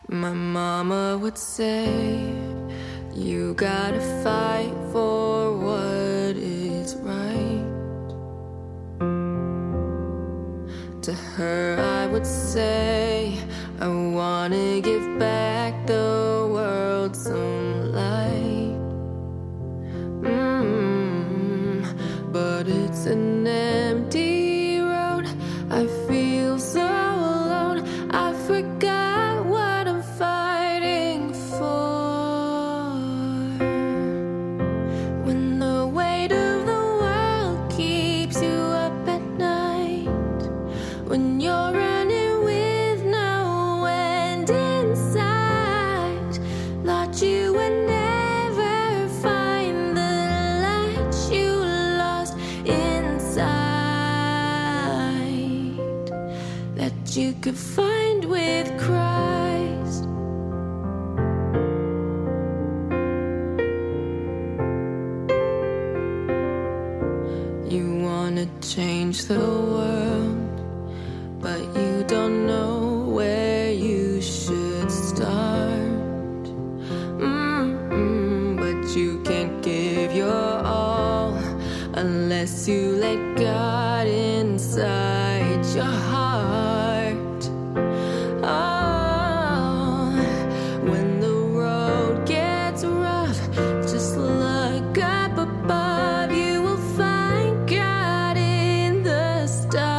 My mama would say, you gotta fight for what is right. To her I would say, I wanna give back the world some light. But it's an empty road. I feel so alone. I forgot what I'm fighting for. When the weight of the world keeps you up at night, when you're running with no end in sight, thought you would never find the light you lost inside, that you could find with Christ. You wanna change the world, but you don't know where you should start. But you can't give your all unless you let God inside your heart. Oh, when the road gets rough, just look up above. You will find God in the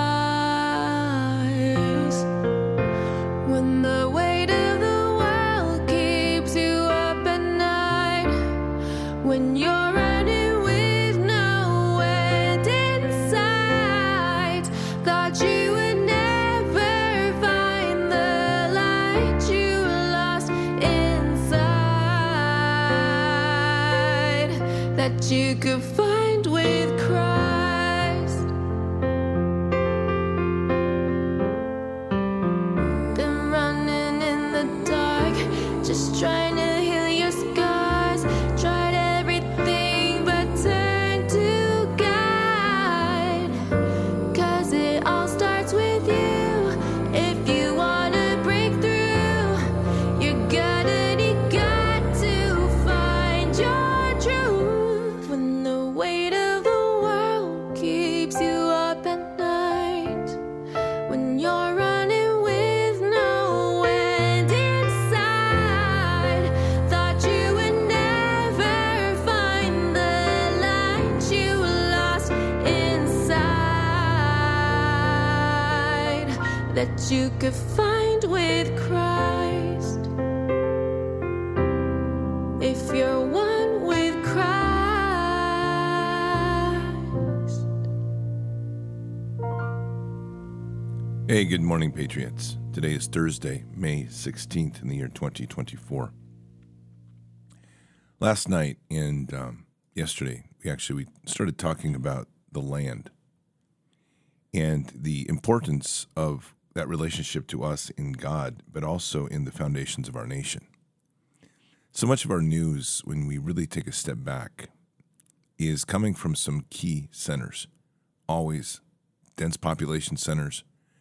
stars. When the weight of the world keeps you up at night, when you're running with no end in sight, thought you would never find the light you lost inside, that you could find with Christ. Been running in the dark, just trying to heal your scars. Tried everything but turned to God, 'cause it all starts with you. If you wanna break through, you're gonna need God to find your truth. When the weight of the world keeps you up at night, when you're running with no end inside, thought you would never find the light you lost inside, that you could find with Christ. If you're one with Christ. Hey, good morning, Patriots. Today is Thursday, May 16th in the year 2024. Last night and yesterday, we started talking about the land and the importance of that relationship to us in God, but also in the foundations of our nation. So much of our news, when we really take a step back, is coming from some key centers, always dense population centers,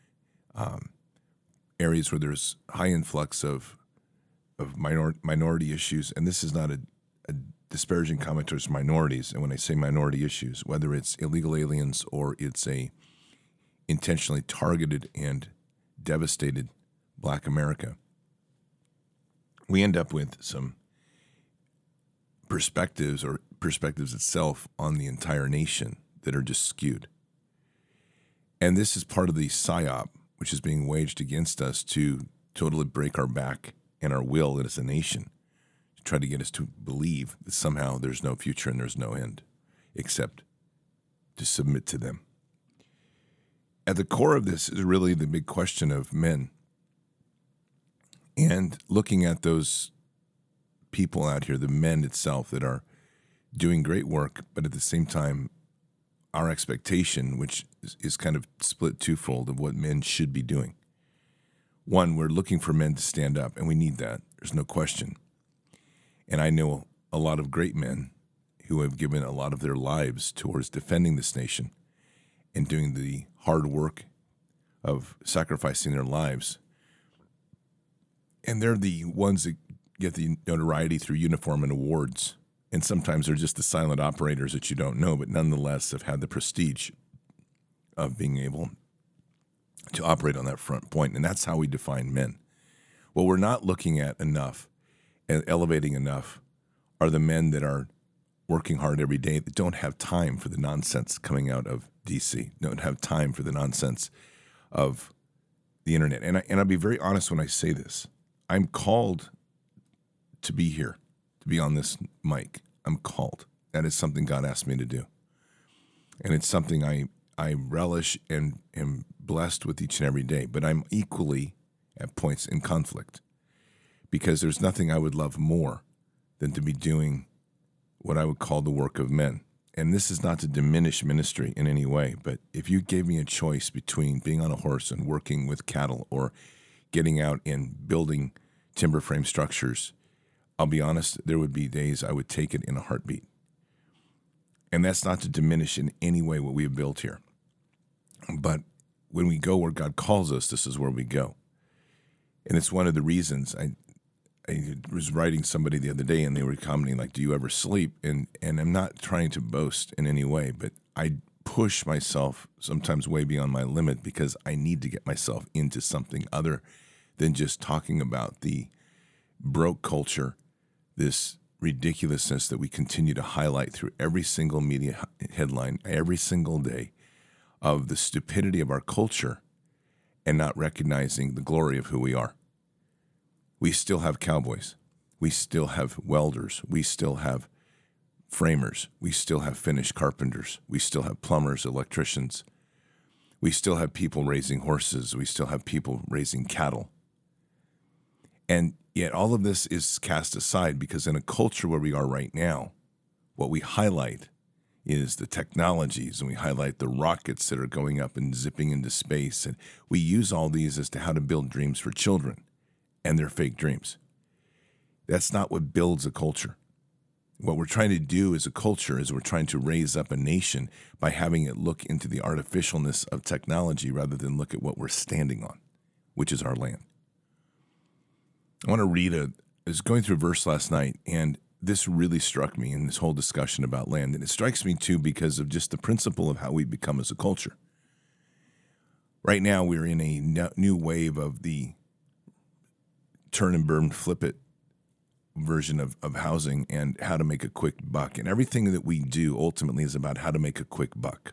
areas where there's high influx of minority issues. And this is not a disparaging comment towards minorities. And when I say minority issues, whether it's illegal aliens or it's a intentionally targeted and devastated Black America, we end up with some perspectives itself on the entire nation that are just skewed. And this is part of the psyop which is being waged against us to totally break our back and our will as a nation, to try to get us to believe that somehow there's no future and there's no end, except to submit to them. At the core of this is really the big question of men, and looking at those people out here, the men itself that are doing great work, but at the same time, our expectation, which is kind of split twofold of what men should be doing. One, we're looking for men to stand up, and we need that. There's no question. And I know a lot of great men who have given a lot of their lives towards defending this nation and doing the hard work of sacrificing their lives And they're the ones that get the notoriety through uniform and awards. And sometimes they're just the silent operators that you don't know, but nonetheless have had the prestige of being able to operate on that front point. And that's how we define men. What we're not looking at enough and elevating enough are the men that are working hard every day that don't have time for the nonsense coming out of D.C., don't have time for the nonsense of the internet. And I'll be very honest when I say this. I'm called to be here, to be on this mic. I'm called. That is something God asked me to do. And it's something I relish and am blessed with each and every day. But I'm equally at points in conflict because there's nothing I would love more than to be doing what I would call the work of men. And this is not to diminish ministry in any way, but if you gave me a choice between being on a horse and working with cattle or getting out and building timber frame structures, I'll be honest, there would be days I would take it in a heartbeat. And that's not to diminish in any way what we have built here. But when we go where God calls us, this is where we go. And it's one of the reasons I was writing somebody the other day and they were commenting like, do you ever sleep? And I'm not trying to boast in any way, but I push myself sometimes way beyond my limit because I need to get myself into something other than just talking about the broke culture, this ridiculousness that we continue to highlight through every single media headline every single day of the stupidity of our culture and not recognizing the glory of who we are. We still have cowboys. We still have welders. We still have framers. We still have finished carpenters. We still have plumbers, electricians. We still have people raising horses. We still have people raising cattle. And yet all of this is cast aside because in a culture where we are right now, what we highlight is the technologies and we highlight the rockets that are going up and zipping into space. And we use all these as to how to build dreams for children. And they're fake dreams. That's not what builds a culture. What we're trying to do as a culture is we're trying to raise up a nation by having it look into the artificialness of technology rather than look at what we're standing on, which is our land. I want to read I was going through a verse last night, and this really struck me in this whole discussion about land. And it strikes me, too, because of just the principle of how we become as a culture. Right now, we're in a new wave of the turn and burn, flip it version of housing and how to make a quick buck. And everything that we do ultimately is about how to make a quick buck.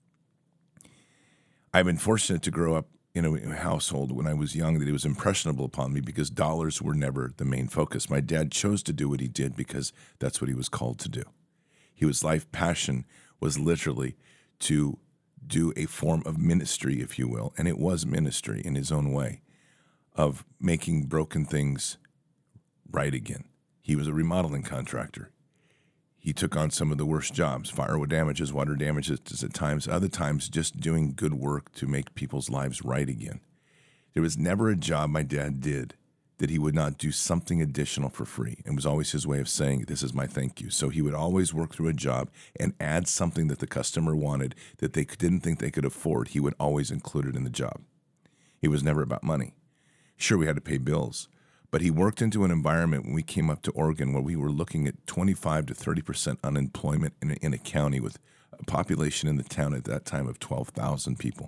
I've been fortunate to grow up in a household when I was young that it was impressionable upon me because dollars were never the main focus. My dad chose to do what he did because that's what he was called to do. His life passion was literally to do a form of ministry, if you will, and it was ministry in his own way, of making broken things right again. He was a remodeling contractor. He took on some of the worst jobs, fire damages, water damages at times, other times just doing good work to make people's lives right again. There was never a job my dad did that he would not do something additional for free. It was always his way of saying, this is my thank you. So he would always work through a job and add something that the customer wanted that they didn't think they could afford. He would always include it in the job. It was never about money. Sure, we had to pay bills, but he worked into an environment when we came up to Oregon where we were looking at 25 to 30% unemployment in a county with a population in the town at that time of 12,000 people.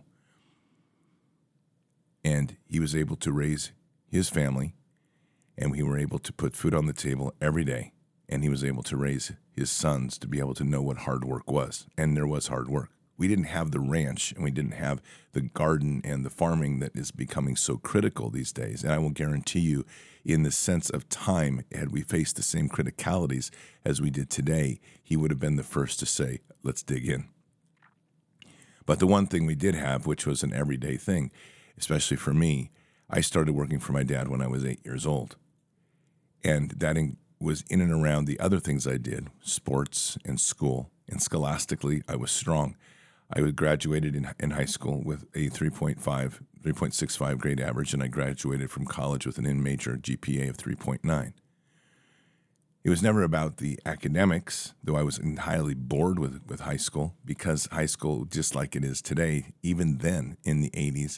And he was able to raise his family, and we were able to put food on the table every day, and he was able to raise his sons to be able to know what hard work was, and there was hard work. We didn't have the ranch, and we didn't have the garden and the farming that is becoming so critical these days. And I will guarantee you, in the sense of time, had we faced the same criticalities as we did today, he would have been the first to say, let's dig in. But the one thing we did have, which was an everyday thing, especially for me, I started working for my dad when I was 8 years old. And that was in and around the other things I did, sports and school. And scholastically, I was strong. I graduated in high school with a 3.65 grade average, and I graduated from college with an in-major GPA of 3.9. It was never about the academics, though I was entirely bored with high school, because high school, just like it is today, even then in the 80s,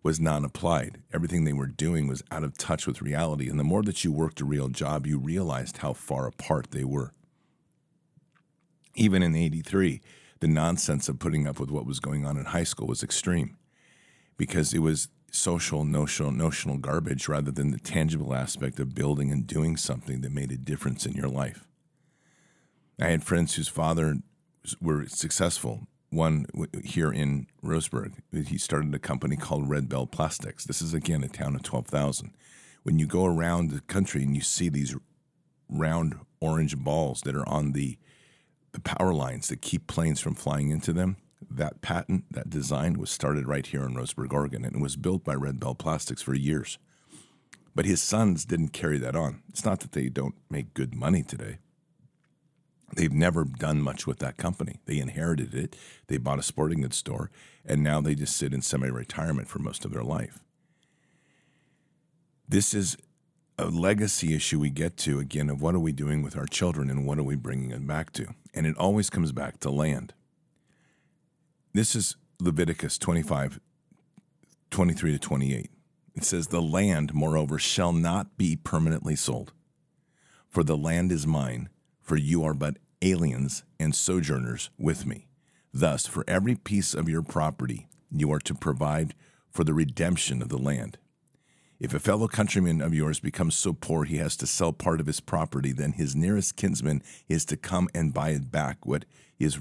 was non-applied. Everything they were doing was out of touch with reality. And the more that you worked a real job, you realized how far apart they were. Even in '83, the nonsense of putting up with what was going on in high school was extreme because it was social, notional garbage rather than the tangible aspect of building and doing something that made a difference in your life. I had friends whose father were successful. One here in Roseburg, he started a company called Red Bell Plastics. This is, again, a town of 12,000. When you go around the country and you see these round orange balls that are on the power lines that keep planes from flying into them, that patent, that design was started right here in Roseburg, Oregon, and it was built by Red Bell Plastics for years. But his sons didn't carry that on. It's not that they don't make good money today. They've never done much with that company. They inherited it. They bought a sporting goods store, and now they just sit in semi-retirement for most of their life. This is a legacy issue we get to, again, of what are we doing with our children and what are we bringing them back to? And it always comes back to land. This is Leviticus 25, 23 to 28. It says, "The land, moreover, shall not be permanently sold. For the land is mine, for you are but aliens and sojourners with me. Thus, for every piece of your property, you are to provide for the redemption of the land. If a fellow countryman of yours becomes so poor he has to sell part of his property, then his nearest kinsman is to come and buy it back what his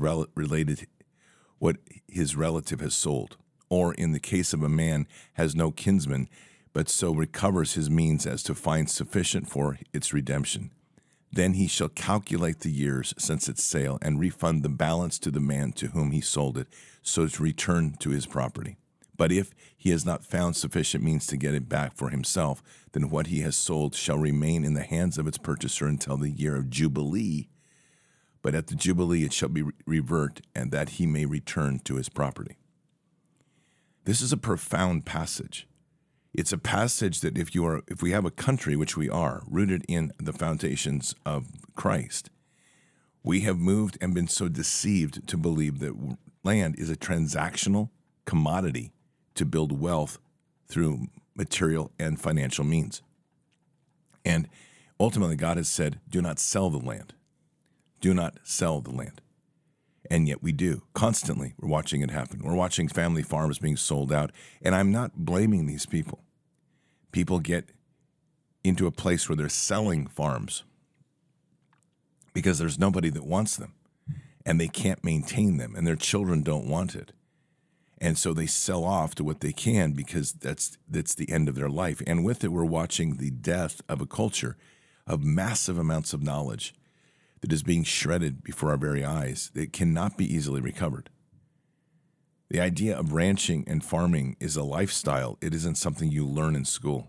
relative has sold. Or in the case of a man has no kinsman, but so recovers his means as to find sufficient for its redemption. Then he shall calculate the years since its sale and refund the balance to the man to whom he sold it, so to return to his property. But if he has not found sufficient means to get it back for himself, then what he has sold shall remain in the hands of its purchaser until the year of Jubilee. But at the Jubilee it shall be revert, and that he may return to his property." This is a profound passage. It's a passage that if we have a country, which we are, rooted in the foundations of Christ, we have moved and been so deceived to believe that land is a transactional commodity to build wealth through material and financial means. And ultimately, God has said, do not sell the land. Do not sell the land. And yet we do. Constantly, we're watching it happen. We're watching family farms being sold out. And I'm not blaming these people. People get into a place where they're selling farms because there's nobody that wants them. And they can't maintain them. And their children don't want it. And so they sell off to what they can because that's the end of their life. And with it, we're watching the death of a culture of massive amounts of knowledge that is being shredded before our very eyes that cannot be easily recovered. The idea of ranching and farming is a lifestyle. It isn't something you learn in school.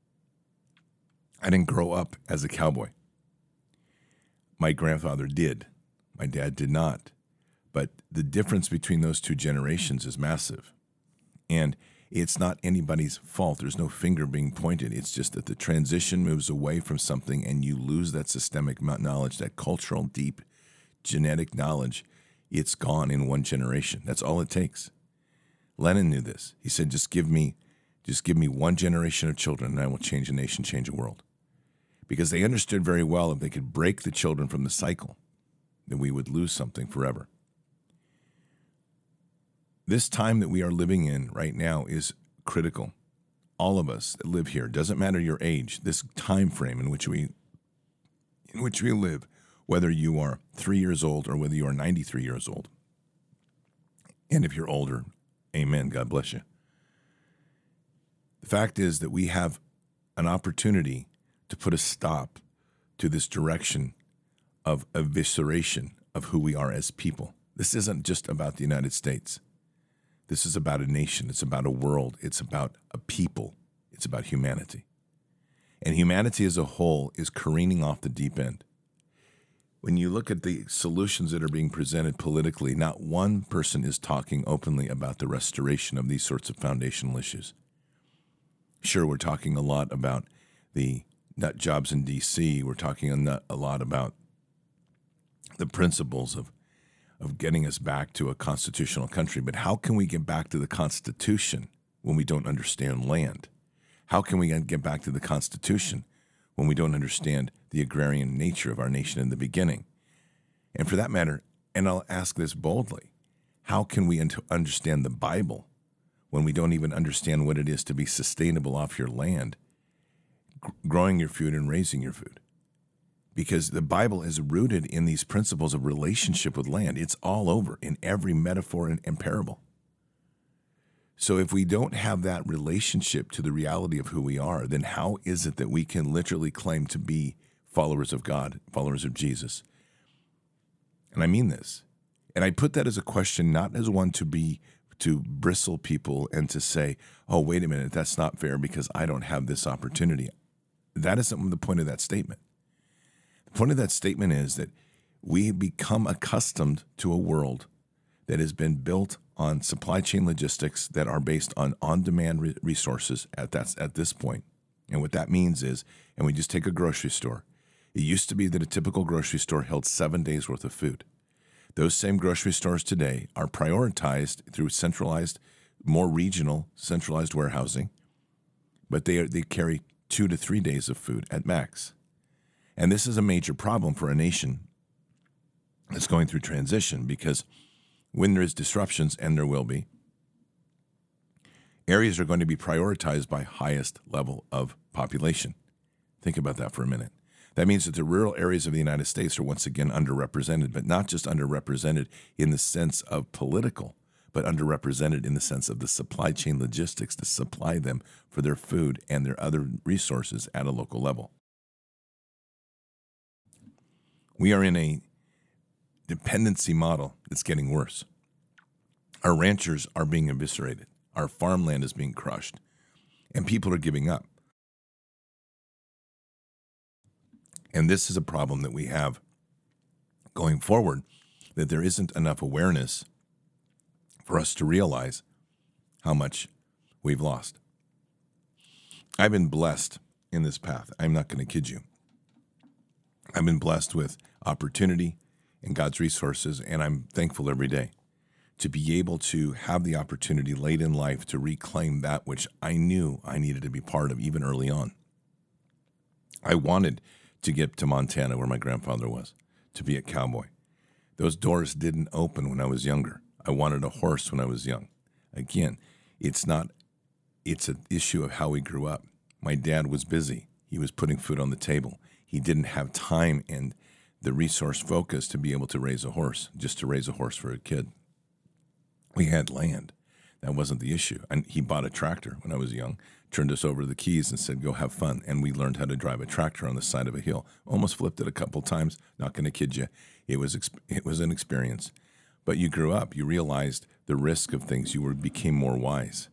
I didn't grow up as a cowboy. My grandfather did. My dad did not. But the difference between those two generations is massive. And it's not anybody's fault. There's no finger being pointed. It's just that the transition moves away from something and you lose that systemic knowledge, that cultural, deep, genetic knowledge. It's gone in one generation. That's all it takes. Lenin knew this. He said, just give me one generation of children and I will change a nation, change a world. Because they understood very well if they could break the children from the cycle, then we would lose something forever. This time that we are living in right now is critical. All of us that live here, doesn't matter your age, this time frame in which we live, whether you are 3 years old or whether you are 93 years old. And if you're older, amen, God bless you. The fact is that we have an opportunity to put a stop to this direction of evisceration of who we are as people. This isn't just about the United States. This is about a nation. It's about a world. It's about a people. It's about humanity. And humanity as a whole is careening off the deep end. When you look at the solutions that are being presented politically, not one person is talking openly about the restoration of these sorts of foundational issues. Sure, we're talking a lot about the nut jobs in D.C. We're talking a lot about the principles of getting us back to a constitutional country. But how can we get back to the Constitution when we don't understand land? How can we get back to the Constitution when we don't understand the agrarian nature of our nation in the beginning? And for that matter, and I'll ask this boldly, how can we understand the Bible when we don't even understand what it is to be sustainable off your land, growing your food and raising your food? Because the Bible is rooted in these principles of relationship with land. It's all over in every metaphor and parable. So if we don't have that relationship to the reality of who we are, then how is it that we can literally claim to be followers of God, followers of Jesus? And I mean this. And I put that as a question, not as one to bristle people and to say, oh, wait a minute, that's not fair because I don't have this opportunity. That isn't the point of that statement. The point of that statement is that we become accustomed to a world that has been built on supply chain logistics that are based on on-demand resources at this point. And what that means is, and we just take a grocery store. It used to be that a typical grocery store held 7 days worth of food. Those same grocery stores today are prioritized through centralized, more regional, centralized warehousing, but they carry 2 to 3 days of food at max. And this is a major problem for a nation that's going through transition, because when there is disruptions, and there will be, areas are going to be prioritized by highest level of population. Think about that for a minute. That means that the rural areas of the United States are once again underrepresented, but not just underrepresented in the sense of political, but underrepresented in the sense of the supply chain logistics to supply them for their food and their other resources at a local level. We are in a dependency model that's getting worse. Our ranchers are being eviscerated. Our farmland is being crushed, and people are giving up. And this is a problem that we have going forward, that there isn't enough awareness for us to realize how much we've lost. I've been blessed in this path. I'm not going to kid you. I've been blessed with opportunity and God's resources, and I'm thankful every day to be able to have the opportunity late in life to reclaim that which I knew I needed to be part of even early on. I wanted to get to Montana, where my grandfather was, to be a cowboy. Those doors didn't open when I was younger. I wanted a horse when I was young. Again, it's an issue of how we grew up. My dad was busy. He was putting food on the table. He didn't have time and the resource focus to be able to raise a horse, just to raise a horse for a kid. We had land. That wasn't the issue. And he bought a tractor when I was young, turned us over the keys and said, go have fun. And we learned how to drive a tractor on the side of a hill. Almost flipped it a couple times. Not going to kid you. It was an experience. But you grew up. You realized the risk of things. You became more wise.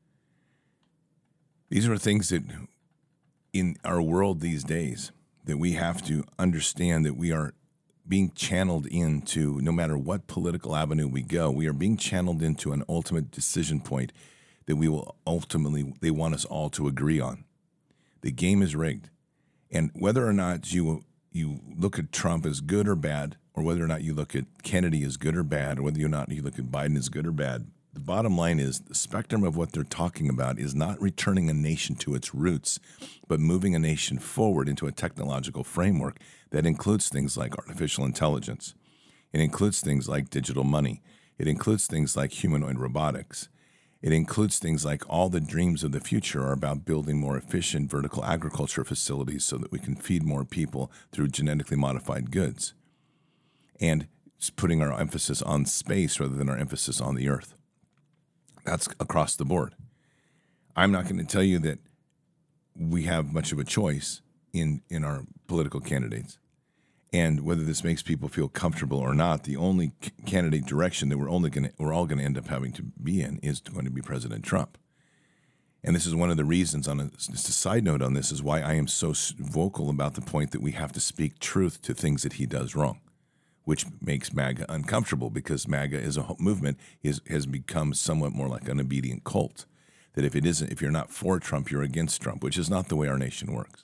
These are things that in our world these days that we have to understand, that we are being channeled into, no matter what political avenue we go, we are being channeled into an ultimate decision point that they want us all to agree on. The game is rigged. And whether or not you look at Trump as good or bad, or whether or not you look at Kennedy as good or bad, or whether or not you look at Biden as good or bad, the bottom line is the spectrum of what they're talking about is not returning a nation to its roots, but moving a nation forward into a technological framework that includes things like artificial intelligence. It includes things like digital money. It includes things like humanoid robotics. It includes things like all the dreams of the future are about building more efficient vertical agriculture facilities so that we can feed more people through genetically modified goods. And it's putting our emphasis on space rather than our emphasis on the earth. That's across the board. I'm not going to tell you that we have much of a choice in our political candidates. And whether this makes people feel comfortable or not, the only candidate direction that we're all going to end up having to be in is going to be President Trump. And this is one of the reasons, just a side note on this, is why I am so vocal about the point that we have to speak truth to things that he does wrong, which makes MAGA uncomfortable, because MAGA as a movement has become somewhat more like an obedient cult. That if you're not for Trump, you're against Trump, which is not the way our nation works.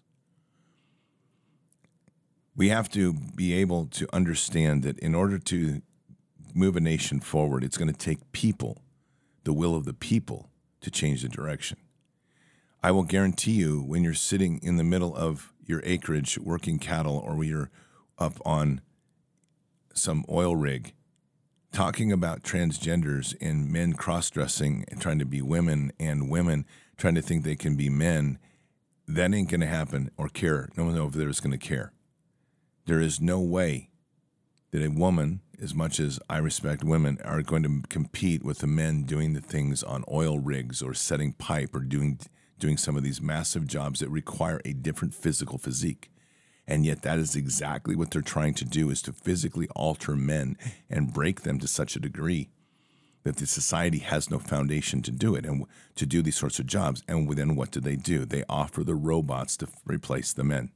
We have to be able to understand that in order to move a nation forward, it's going to take people, the will of the people, to change the direction. I will guarantee you, when you're sitting in the middle of your acreage working cattle, or when you're up on some oil rig talking about transgenders and men cross-dressing and trying to be women and women trying to think they can be men, that ain't going to happen or care. No one over there is going to care. There is no way that a woman, as much as I respect women, are going to compete with the men doing the things on oil rigs or setting pipe or doing some of these massive jobs that require a different physical physique. And yet that is exactly what they're trying to do, is to physically alter men and break them to such a degree that the society has no foundation to do it and to do these sorts of jobs. And then what do? They offer the robots to replace the men.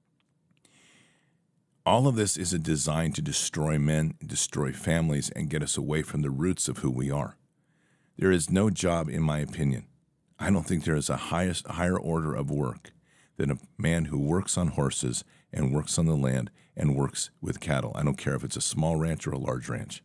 All of this is a design to destroy men, destroy families, and get us away from the roots of who we are. There is no job, in my opinion. I don't think there is a higher order of work than a man who works on horses and works on the land and works with cattle. I don't care if it's a small ranch or a large ranch.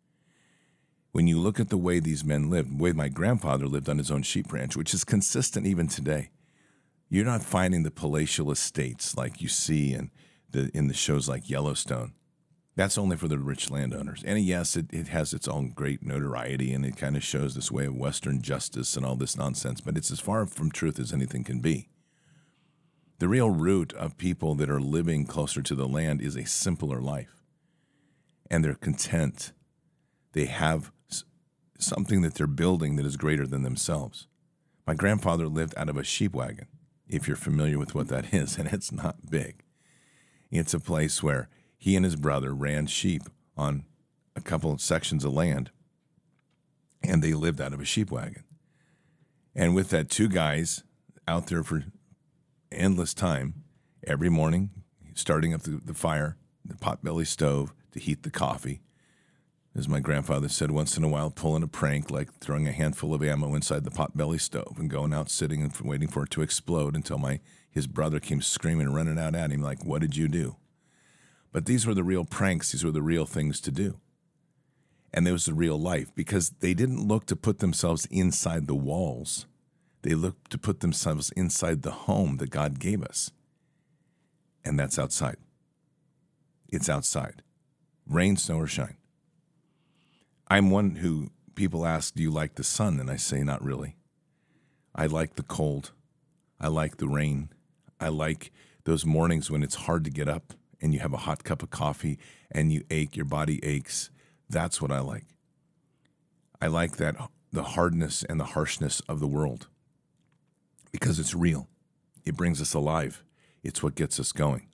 When you look at the way these men lived, the way my grandfather lived on his own sheep ranch, which is consistent even today, you're not finding the palatial estates like you see in the shows like Yellowstone. That's only for the rich landowners. And yes, it has its own great notoriety, and it kind of shows this way of Western justice and all this nonsense, but it's as far from truth as anything can be. The real root of people that are living closer to the land is a simpler life, and they're content. They have something that they're building that is greater than themselves. My grandfather lived out of a sheep wagon, if you're familiar with what that is, and it's not big. It's a place where he and his brother ran sheep on a couple of sections of land, and they lived out of a sheep wagon. And with that, two guys out there for endless time, every morning, starting up the fire, the potbelly stove to heat the coffee. As my grandfather said, once in a while pulling a prank, like throwing a handful of ammo inside the potbelly stove and going out sitting and waiting for it to explode until his brother came screaming and running out at him like, "What did you do?" But these were the real pranks. These were the real things to do. And there was the real life, because they didn't look to put themselves inside the walls. They looked to put themselves inside the home that God gave us. And that's outside. It's outside. Rain, snow, or shine. I'm one who people ask, do you like the sun? And I say, not really. I like the cold. I like the rain. I like those mornings when it's hard to get up and you have a hot cup of coffee and you ache, your body aches. That's what I like. I like that, the hardness and the harshness of the world, because it's real. It brings us alive. It's what gets us going.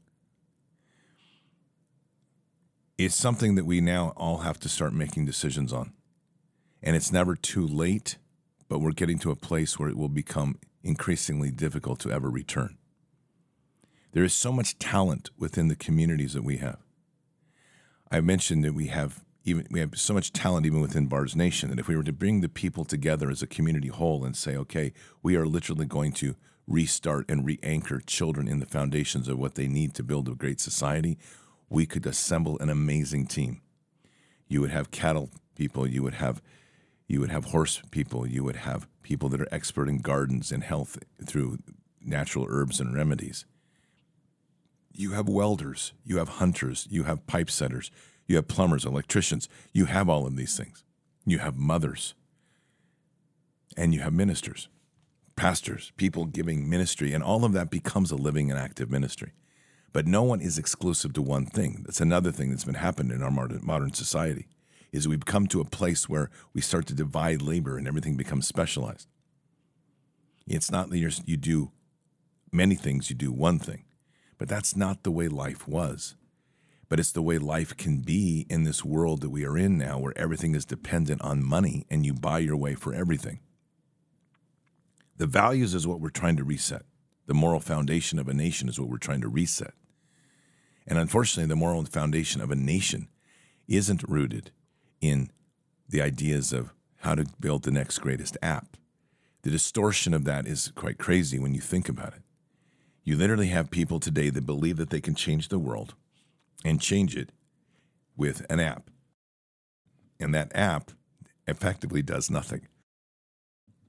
It's something that we now all have to start making decisions on. And it's never too late, but we're getting to a place where it will become increasingly difficult to ever return. There is so much talent within the communities that we have. I mentioned that we have so much talent even within Bars Nation, that if we were to bring the people together as a community whole and say, okay, we are literally going to restart and re-anchor children in the foundations of what they need to build a great society, we could assemble an amazing team. You would have cattle people, you would have horse people, you would have people that are expert in gardens and health through natural herbs and remedies. You have welders, you have hunters, you have pipe setters, you have plumbers, electricians. You have all of these things. You have mothers, and you have ministers, pastors, people giving ministry, and all of that becomes a living and active ministry. But no one is exclusive to one thing. That's another thing that's been happening in our modern society, is we've come to a place where we start to divide labor and everything becomes specialized. It's not that you do many things, you do one thing. But that's not the way life was. But it's the way life can be in this world that we are in now, where everything is dependent on money and you buy your way for everything. The values is what we're trying to reset. The moral foundation of a nation is what we're trying to reset. And unfortunately, the moral foundation of a nation isn't rooted in the ideas of how to build the next greatest app. The distortion of that is quite crazy when you think about it. You literally have people today that believe that they can change the world and change it with an app. And that app effectively does nothing.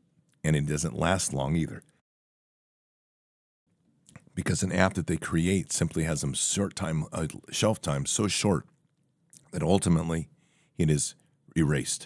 And it doesn't last long either. Because an app that they create simply has a shelf time so short that ultimately it is erased.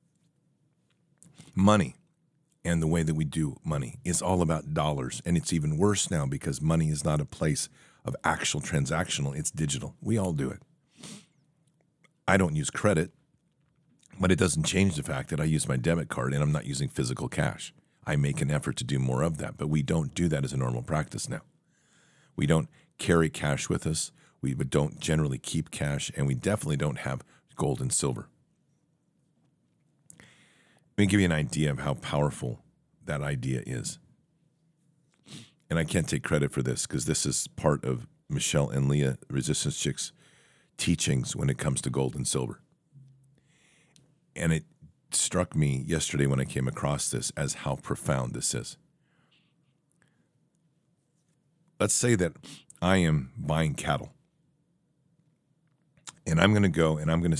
Money and the way that we do money is all about dollars. And it's even worse now because money is not a place of actual transactional. It's digital. We all do it. I don't use credit, but it doesn't change the fact that I use my debit card and I'm not using physical cash. I make an effort to do more of that, but we don't do that as a normal practice now. We don't carry cash with us. We don't generally keep cash, and we definitely don't have gold and silver. Let me give you an idea of how powerful that idea is. And I can't take credit for this because this is part of Michelle and Leah Resistance Chicks teachings when it comes to gold and silver. And it struck me yesterday when I came across this as how profound this is. Let's say that I am buying cattle. And I'm going to go and I'm going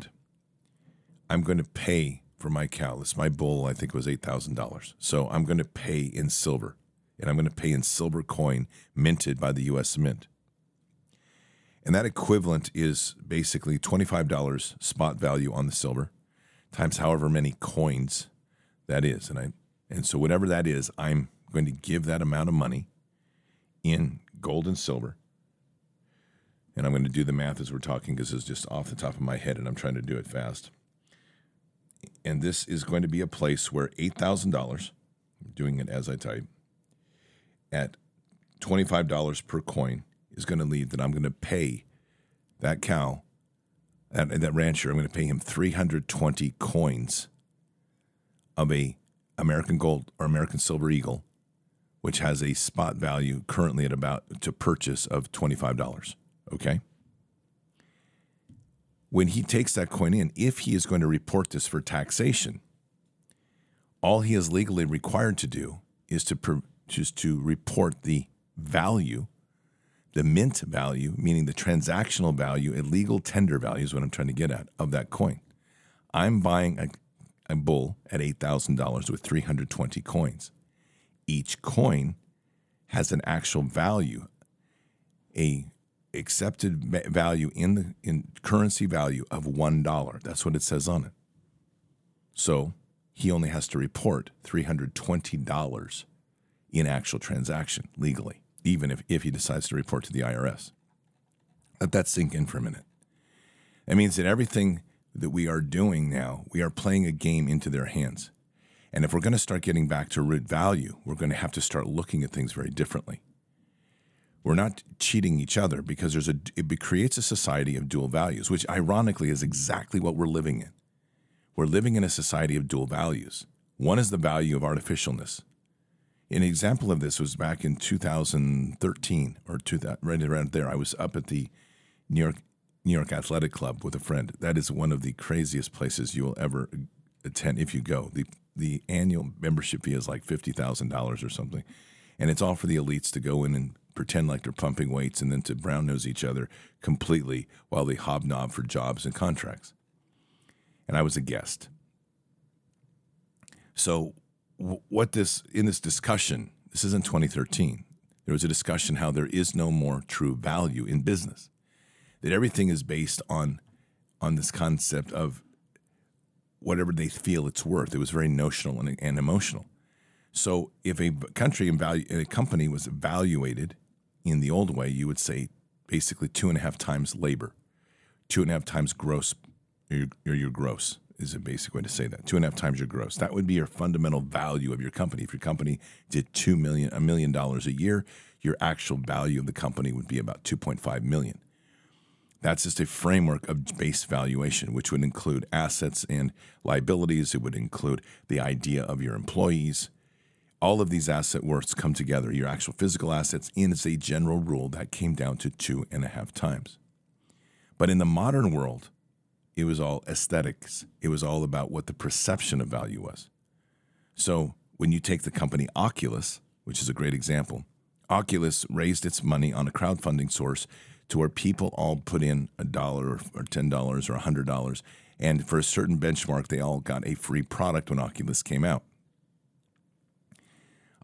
to pay for my cow. This my bull, I think it was $8,000. So I'm going to pay in silver. And I'm going to pay in silver coin minted by the U.S. Mint. And that equivalent is basically $25 spot value on the silver times however many coins that is. And so whatever that is, I'm going to give that amount of money in gold and silver. And I'm going to do the math as we're talking because it's just off the top of my head and I'm trying to do it fast. And this is going to be a place where $8,000, I'm doing it as I type, at $25 per coin is going to leave that I'm going to pay that cow, that rancher, I'm going to pay him 320 coins of a American gold or American silver eagle, which has a spot value currently at about to purchase of $25, okay? When he takes that coin in, if he is going to report this for taxation, all he is legally required to do is to report the value, the mint value, meaning the transactional value, a legal tender value is what I'm trying to get at, of that coin. I'm buying a bull at $8,000 with 320 coins. Each coin has an actual value, a accepted value in currency value of $1. That's what it says on it. So he only has to report $320 in actual transaction legally, even if he decides to report to the IRS. Let that sink in for a minute. That means that everything that we are doing now, we are playing a game into their hands. And if we're going to start getting back to root value, we're going to have to start looking at things very differently. We're not cheating each other because it creates a society of dual values, which ironically is exactly what we're living in. We're living in a society of dual values. One is the value of artificialness. An example of this was back in 2013 or right around there. I was up at the New York Athletic Club with a friend. That is one of the craziest places you will ever attend if you go. The annual membership fee is like $50,000 or something. And it's all for the elites to go in and pretend like they're pumping weights and then to brown nose each other completely while they hobnob for jobs and contracts. And I was a guest. So in this discussion, this is in 2013, there was a discussion how there is no more true value in business, that everything is based on this concept of whatever they feel it's worth. It was very notional and emotional. So if a company was evaluated in the old way, you would say basically 2.5 times labor, 2.5 times gross, your gross is a basic way to say that. 2.5 times your gross. That would be your fundamental value of your company. If your company did $1 million a year, your actual value of the company would be about $2.5 million. That's just a framework of base valuation, which would include assets and liabilities. It would include the idea of your employees. All of these asset worths come together. Your actual physical assets, and as a general rule, that came down to 2.5 times. But in the modern world, it was all aesthetics. It was all about what the perception of value was. So when you take the company Oculus, which is a great example, Oculus raised its money on a crowdfunding source to where people all put in $1 or $10 or $100, and for a certain benchmark, they all got a free product when Oculus came out.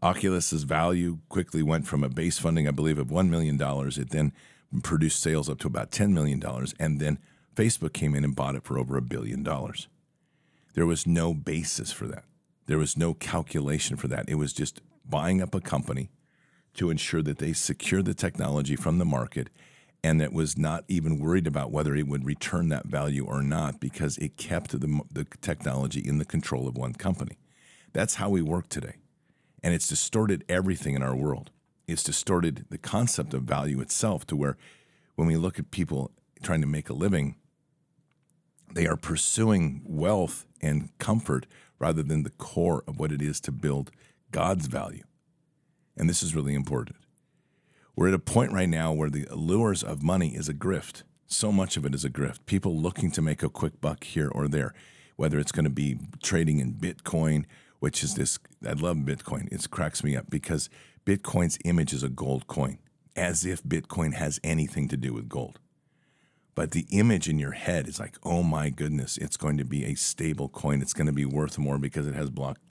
Oculus's value quickly went from a base funding, I believe, of $1 million. It then produced sales up to about $10 million. And then Facebook came in and bought it for over $1 billion. There was no basis for that. There was no calculation for that. It was just buying up a company to ensure that they secured the technology from the market, and that was not even worried about whether it would return that value or not, because it kept the technology in the control of one company. That's how we work today. And it's distorted everything in our world. It's distorted the concept of value itself, to where when we look at people trying to make a living, they are pursuing wealth and comfort rather than the core of what it is to build God's value. And this is really important. We're at a point right now where the allures of money is a grift. So much of it is a grift. People looking to make a quick buck here or there, whether it's going to be trading in Bitcoin, which is this, I love Bitcoin. It cracks me up because Bitcoin's image is a gold coin, as if Bitcoin has anything to do with gold. But the image in your head is like, oh my goodness, it's going to be a stable coin. It's going to be worth more because it has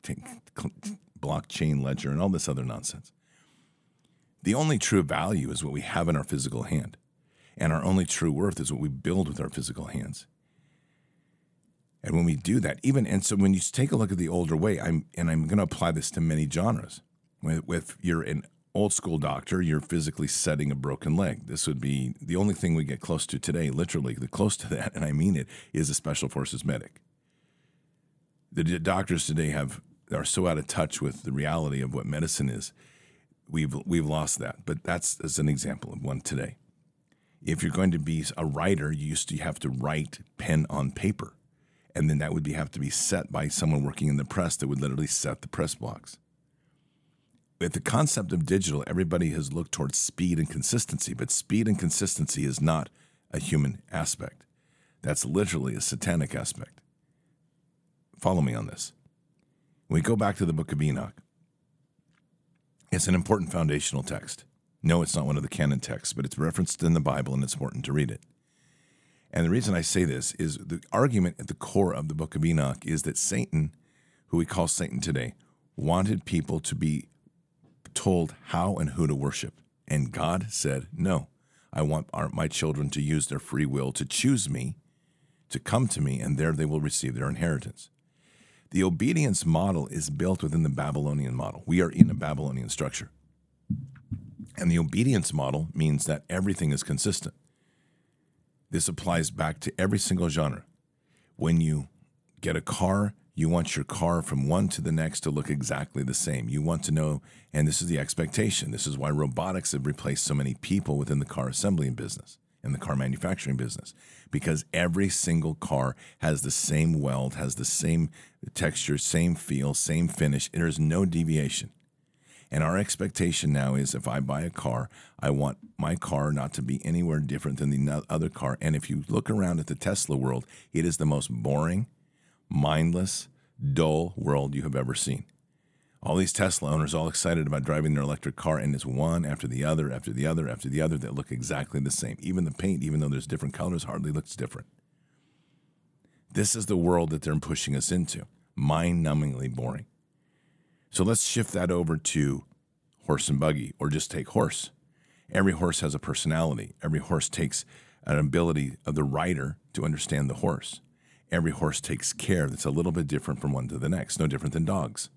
blockchain ledger and all this other nonsense. The only true value is what we have in our physical hand. And our only true worth is what we build with our physical hands. And when we do that, so when you take a look at the older way, I'm going to apply this to many genres. If you're an old school doctor, you're physically setting a broken leg. This would be the only thing we get close to today, literally the close to that, and I mean it, is a special forces medic. The doctors today are so out of touch with the reality of what medicine is. We've lost that, but that's as an example of one today. If you're going to be a writer, you used to have to write pen on paper, and then that would have to be set by someone working in the press that would literally set the press blocks. With the concept of digital, everybody has looked towards speed and consistency, but speed and consistency is not a human aspect. That's literally a satanic aspect. Follow me on this. When we go back to the book of Enoch, it's an important foundational text. No, it's not one of the canon texts, but it's referenced in the Bible, and it's important to read it. And the reason I say this is the argument at the core of the book of Enoch is that Satan, who we call Satan today, wanted people to be told how and who to worship. And God said, no, I want my children to use their free will to choose me, to come to me, and there they will receive their inheritance. The obedience model is built within the Babylonian model. We are in a Babylonian structure. And the obedience model means that everything is consistent. This applies back to every single genre. When you get a car, you want your car from one to the next to look exactly the same. You want to know, and this is the expectation. This is why robotics have replaced so many people within the car assembling business and the car manufacturing business, because every single car has the same weld, has the same texture, same feel, same finish. There is no deviation. And our expectation now is if I buy a car, I want my car not to be anywhere different than the other car. And if you look around at the Tesla world, it is the most boring, mindless, dull world you have ever seen. All these Tesla owners all excited about driving their electric car, and it's one after the other, after the other, after the other that look exactly the same. Even the paint, even though there's different colors, hardly looks different. This is the world that they're pushing us into, mind-numbingly boring. So let's shift that over to horse and buggy, or just take horse. Every horse has a personality. Every horse takes an ability of the rider to understand the horse. Every horse takes care that's a little bit different from one to the next, no different than dogs.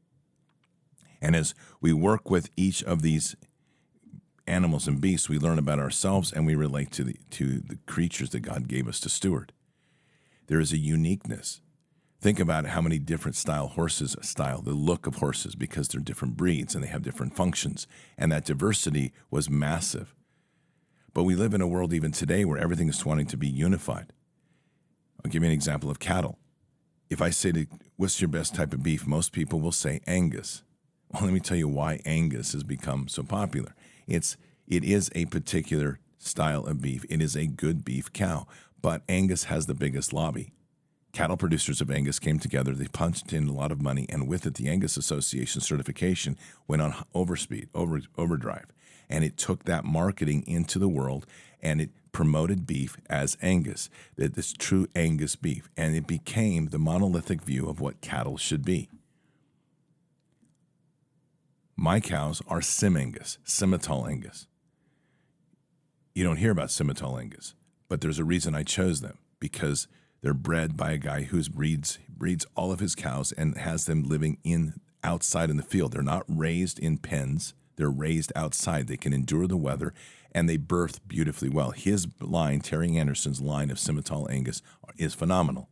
And as we work with each of these animals and beasts, we learn about ourselves and we relate to the creatures that God gave us to steward. There is a uniqueness. Think about how many different the look of horses, because they're different breeds and they have different functions. And that diversity was massive. But we live in a world even today where everything is wanting to be unified. I'll give you an example of cattle. If I say, what's your best type of beef? Most people will say Angus. Well, let me tell you why Angus has become so popular. It is a particular style of beef. It is a good beef cow, but Angus has the biggest lobby. Cattle producers of Angus came together, they punched in a lot of money, and with it, the Angus Association certification went on overdrive. And it took that marketing into the world, and it promoted beef as Angus, this true Angus beef. And it became the monolithic view of what cattle should be. My cows are Simmental Angus. You don't hear about Simmental Angus, but there's a reason I chose them, because they're bred by a guy who breeds all of his cows and has them living outside in the field. They're not raised in pens. They're raised outside. They can endure the weather, and they birth beautifully well. His line, Terry Anderson's line of Simmental Angus, is phenomenal.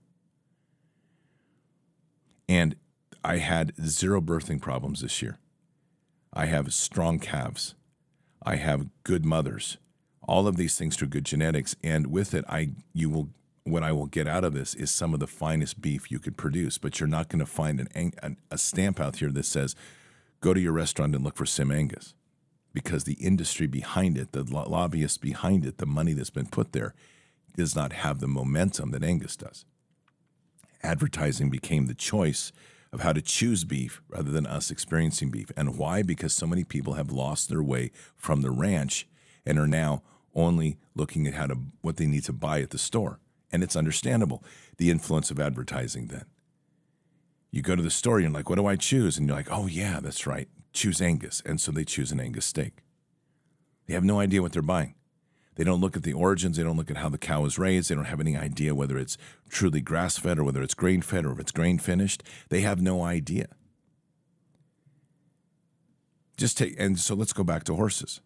And I had 0 birthing problems this year. I have strong calves. I have good mothers. All of these things through good genetics, and with it, what I will get out of this is some of the finest beef you could produce. But you're not going to find a stamp out here that says, go to your restaurant and look for Sim Angus, because the industry behind it, the lobbyists behind it, the money that's been put there, does not have the momentum that Angus does. Advertising became the choice of how to choose beef rather than us experiencing beef. And why? Because so many people have lost their way from the ranch and are now only looking at what they need to buy at the store. And it's understandable, the influence of advertising then. You go to the store, you're like, what do I choose? And you're like, oh yeah, that's right, choose Angus. And so they choose an Angus steak. They have no idea what they're buying. They don't look at the origins. They don't look at how the cow was raised. They don't have any idea whether it's truly grass-fed or whether it's grain-fed or if it's grain-finished. They have no idea. And so let's go back to horses.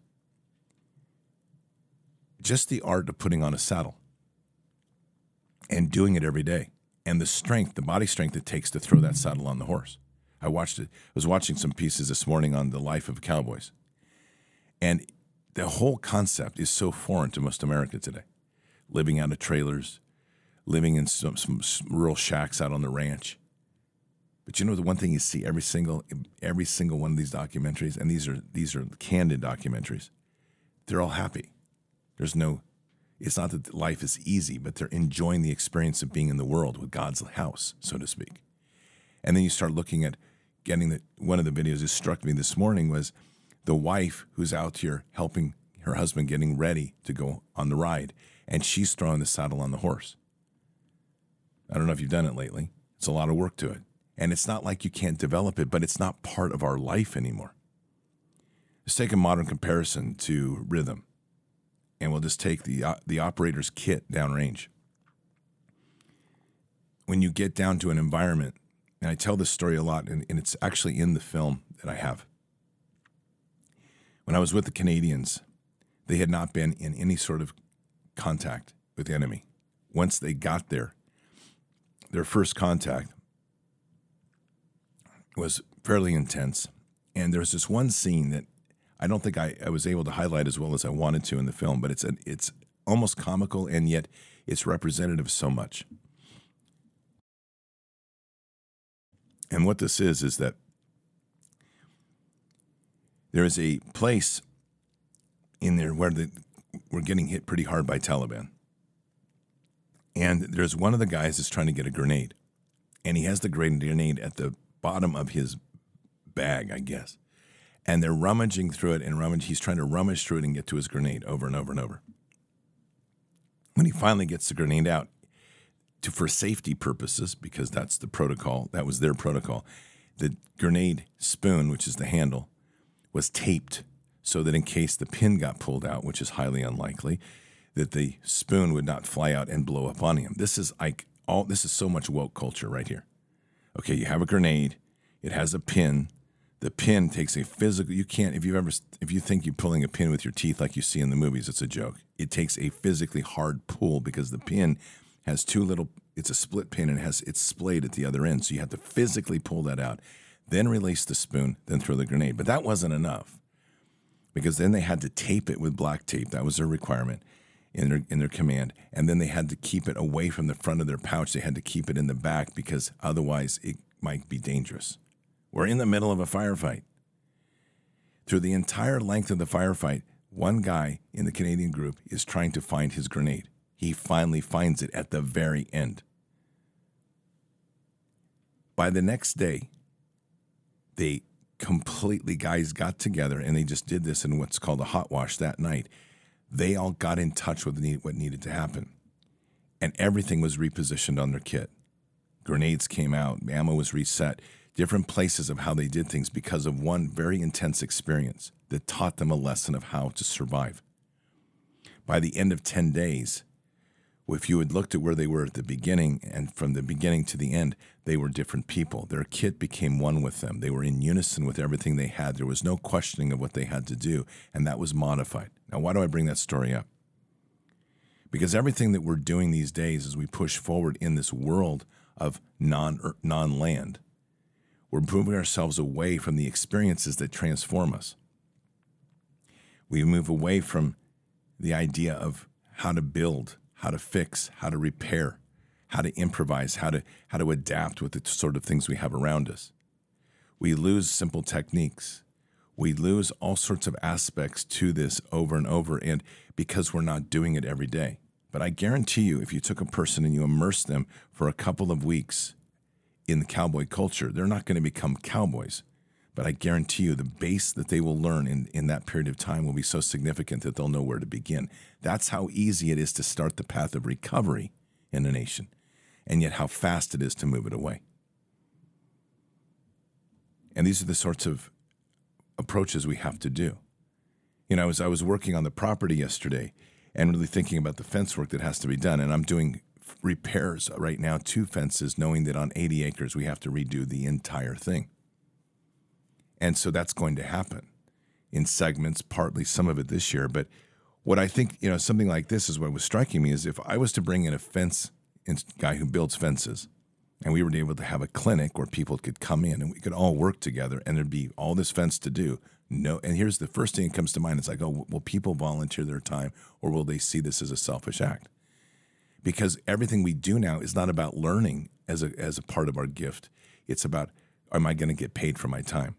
Just the art of putting on a saddle and doing it every day, and the strength, the body strength it takes to throw that saddle on the horse. I was watching some pieces this morning on the life of cowboys, and the whole concept is so foreign to most America today. Living out of trailers, living in some rural shacks out on the ranch. But you know the one thing you see every single one of these documentaries, and these are candid documentaries, they're all happy. It's not that life is easy, but they're enjoying the experience of being in the world with God's house, so to speak. And then you start looking at one of the videos that struck me this morning was the wife who's out here helping her husband getting ready to go on the ride, and she's throwing the saddle on the horse. I don't know if you've done it lately. It's a lot of work to it. And it's not like you can't develop it, but it's not part of our life anymore. Let's take a modern comparison to rhythm, and we'll just take the operator's kit downrange. When you get down to an environment, and I tell this story a lot, and it's actually in the film that I have. When I was with the Canadians, they had not been in any sort of contact with the enemy. Once they got there, their first contact was fairly intense. And there was this one scene that I don't think I was able to highlight as well as I wanted to in the film, but it's almost comical, and yet it's representative of so much. And what this is that there is a place in there where we're getting hit pretty hard by Taliban. And there's one of the guys that's trying to get a grenade. And he has the grenade at the bottom of his bag, I guess. And they're rummaging through it and he's trying to rummage through it and get to his grenade over and over and over. When he finally gets the grenade out, for safety purposes, because that's the protocol, that was their protocol, the grenade spoon, which is the handle, was taped so that in case the pin got pulled out, which is highly unlikely, that the spoon would not fly out and blow up on him. This is so much woke culture right here. Okay, you have a grenade, it has a pin. The pin takes a physical, if you think you're pulling a pin with your teeth like you see in the movies, it's a joke. It takes a physically hard pull because the pin has it's a split pin and it's splayed at the other end. So you have to physically pull that out, then release the spoon, then throw the grenade. But that wasn't enough, because then they had to tape it with black tape. That was their requirement in their command. And then they had to keep it away from the front of their pouch. They had to keep it in the back because otherwise it might be dangerous. We're in the middle of a firefight. Through the entire length of the firefight, one guy in the Canadian group is trying to find his grenade. He finally finds it at the very end. By the next day, guys got together and they just did this in what's called a hot wash that night. They all got in touch with what needed to happen. And everything was repositioned on their kit. Grenades came out, ammo was reset. different places of how they did things because of one very intense experience that taught them a lesson of how to survive. By the end of 10 days, if you had looked at where they were at the beginning and from the beginning to the end, they were different people. Their kit became one with them. They were in unison with everything they had. There was no questioning of what they had to do, and that was modified. Now, why do I bring that story up? Because everything that we're doing these days as we push forward in this world of non-land, we're moving ourselves away from the experiences that transform us. We move away from the idea of how to build, how to fix, how to repair, how to improvise, how to adapt with the sort of things we have around us. We lose simple techniques. We lose all sorts of aspects to this over and over, and because we're not doing it every day. But I guarantee you, if you took a person and you immersed them for a couple of weeks in the cowboy culture, they're not going to become cowboys. But I guarantee you the base that they will learn in that period of time will be so significant that they'll know where to begin. That's how easy it is to start the path of recovery in a nation, and yet how fast it is to move it away. And these are the sorts of approaches we have to do. You know, as I was working on the property yesterday and really thinking about the fence work that has to be done, and I'm doing repairs right now to fences, knowing that on 80 acres we have to redo the entire thing. And so that's going to happen in segments, partly some of it this year. But what I think, you know, something like this is what was striking me is if I was to bring in a fence guy who builds fences, and we were able to have a clinic where people could come in and we could all work together and there'd be all this fence to do. No, and here's the first thing that comes to mind. It's like, oh, will people volunteer their time or will they see this as a selfish act? Because everything we do now is not about learning as a part of our gift. It's about, am I going to get paid for my time?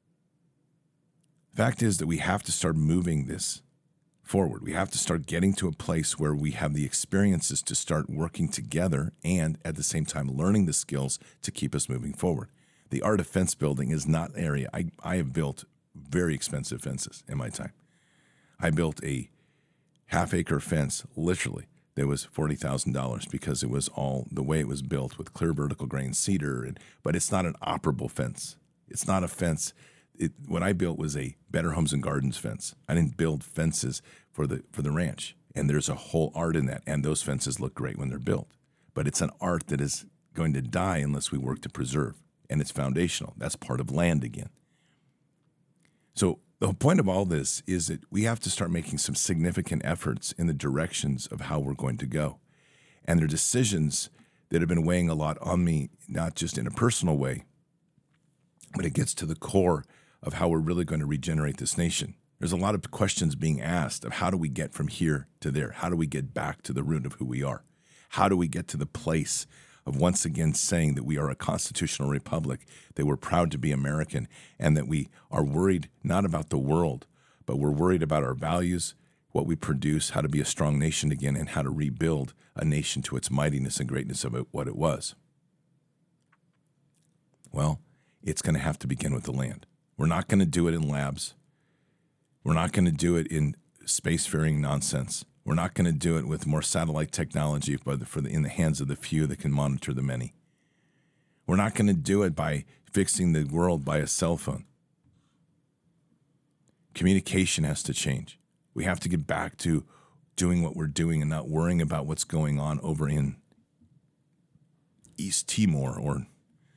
Fact is that we have to start moving this forward. We have to start getting to a place where we have the experiences to start working together and at the same time learning the skills to keep us moving forward. The art of fence building is not an area. I have built very expensive fences in my time. I built a half-acre fence, literally, that was $40,000 because it was all the way it was built with clear vertical grain cedar. But it's not an operable fence. It's not a fence. What I built was a Better Homes and Gardens fence. I didn't build fences for the ranch, and there's a whole art in that, and those fences look great when they're built. But it's an art that is going to die unless we work to preserve, and it's foundational. That's part of land again. So the point of all this is that we have to start making some significant efforts in the directions of how we're going to go. And there are decisions that have been weighing a lot on me, not just in a personal way, but it gets to the core of how we're really going to regenerate this nation. There's a lot of questions being asked of how do we get from here to there? How do we get back to the root of who we are? How do we get to the place of once again saying that we are a constitutional republic, that we're proud to be American, and that we are worried not about the world, but we're worried about our values, what we produce, how to be a strong nation again, and how to rebuild a nation to its mightiness and greatness of what it was. Well, it's going to have to begin with the land. We're not going to do it in labs. We're not going to do it in spacefaring nonsense. We're not going to do it with more satellite technology in the hands of the few that can monitor the many. We're not going to do it by fixing the world by a cell phone. Communication has to change. We have to get back to doing what we're doing and not worrying about what's going on over in East Timor or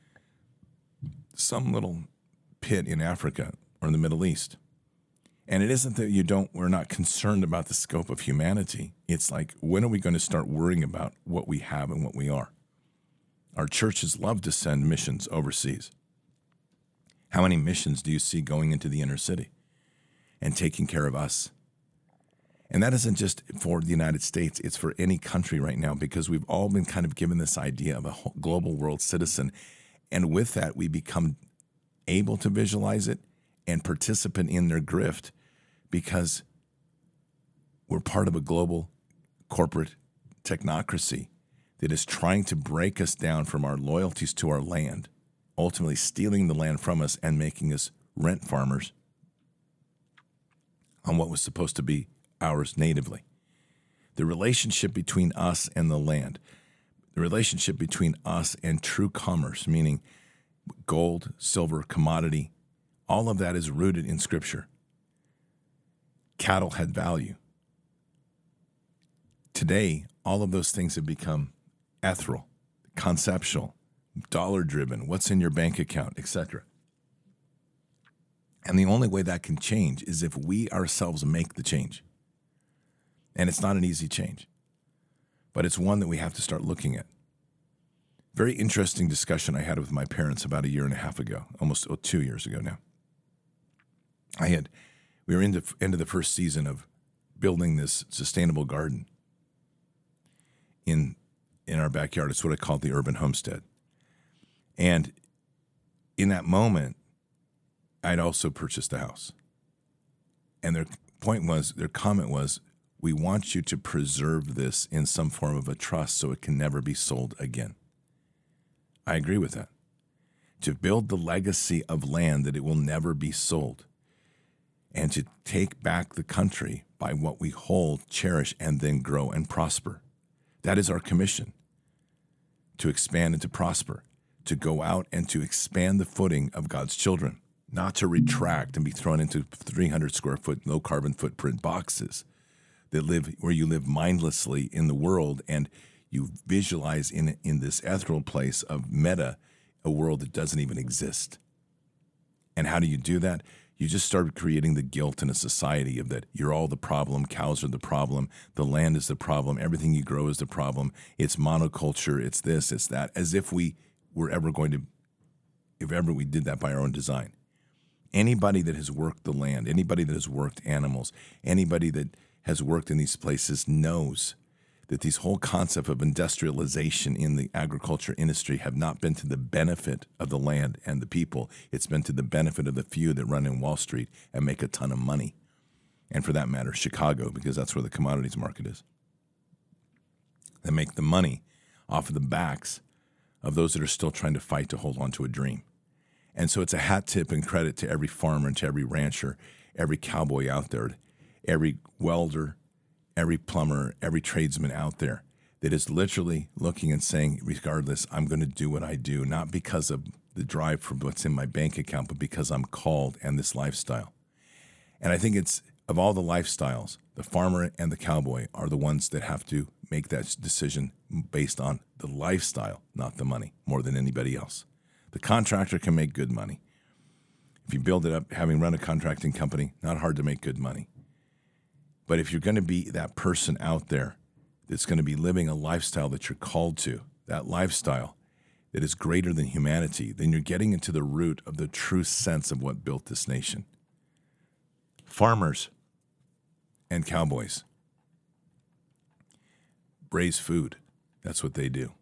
some little pit in Africa or in the Middle East. And it isn't that we're not concerned about the scope of humanity. It's like, when are we going to start worrying about what we have and what we are? Our churches love to send missions overseas. How many missions do you see going into the inner city and taking care of us? And that isn't just for the United States. It's for any country right now, because we've all been kind of given this idea of a global world citizen. And with that, we become able to visualize it and participate in their grift, because we're part of a global corporate technocracy that is trying to break us down from our loyalties to our land, ultimately stealing the land from us and making us rent farmers on what was supposed to be ours natively. The relationship between us and the land, the relationship between us and true commerce, meaning gold, silver, commodity, all of that is rooted in Scripture. Cattle had value. Today, all of those things have become ethereal, conceptual, dollar-driven, what's in your bank account, etc. And the only way that can change is if we ourselves make the change. And it's not an easy change, but it's one that we have to start looking at. Very interesting discussion I had with my parents about 1.5 years ago, almost 2 years ago now. We were into the first season of building this sustainable garden in our backyard. It's what I call the urban homestead. And in that moment, I'd also purchased a house. And their comment was, we want you to preserve this in some form of a trust so it can never be sold again. I agree with that. To build the legacy of land that it will never be sold, and to take back the country by what we hold, cherish, and then grow and prosper. That is our commission, to expand and to prosper, to go out and to expand the footing of God's children, not to retract and be thrown into 300 square foot low carbon footprint boxes where you live mindlessly in the world and you visualize in this ethereal place of meta a world that doesn't even exist. And how do you do that? You just start creating the guilt in a society of that you're all the problem, cows are the problem, the land is the problem, everything you grow is the problem, it's monoculture, it's this, it's that, as if we were ever going to, if ever we did that by our own design. Anybody that has worked the land, anybody that has worked animals, anybody that has worked in these places knows that these whole concept of industrialization in the agriculture industry have not been to the benefit of the land and the people. It's been to the benefit of the few that run in Wall Street and make a ton of money. And for that matter, Chicago, because that's where the commodities market is. They make the money off of the backs of those that are still trying to fight to hold on to a dream. And so it's a hat tip and credit to every farmer and to every rancher, every cowboy out there, every welder, every plumber, every tradesman out there that is literally looking and saying, regardless, I'm going to do what I do, not because of the drive for what's in my bank account, but because I'm called and this lifestyle. And I think it's, of all the lifestyles, the farmer and the cowboy are the ones that have to make that decision based on the lifestyle, not the money, more than anybody else. The contractor can make good money. If you build it up, having run a contracting company, not hard to make good money. But if you're going to be that person out there that's going to be living a lifestyle that you're called to, that lifestyle that is greater than humanity, then you're getting into the root of the true sense of what built this nation. Farmers and cowboys raise food. That's what they do.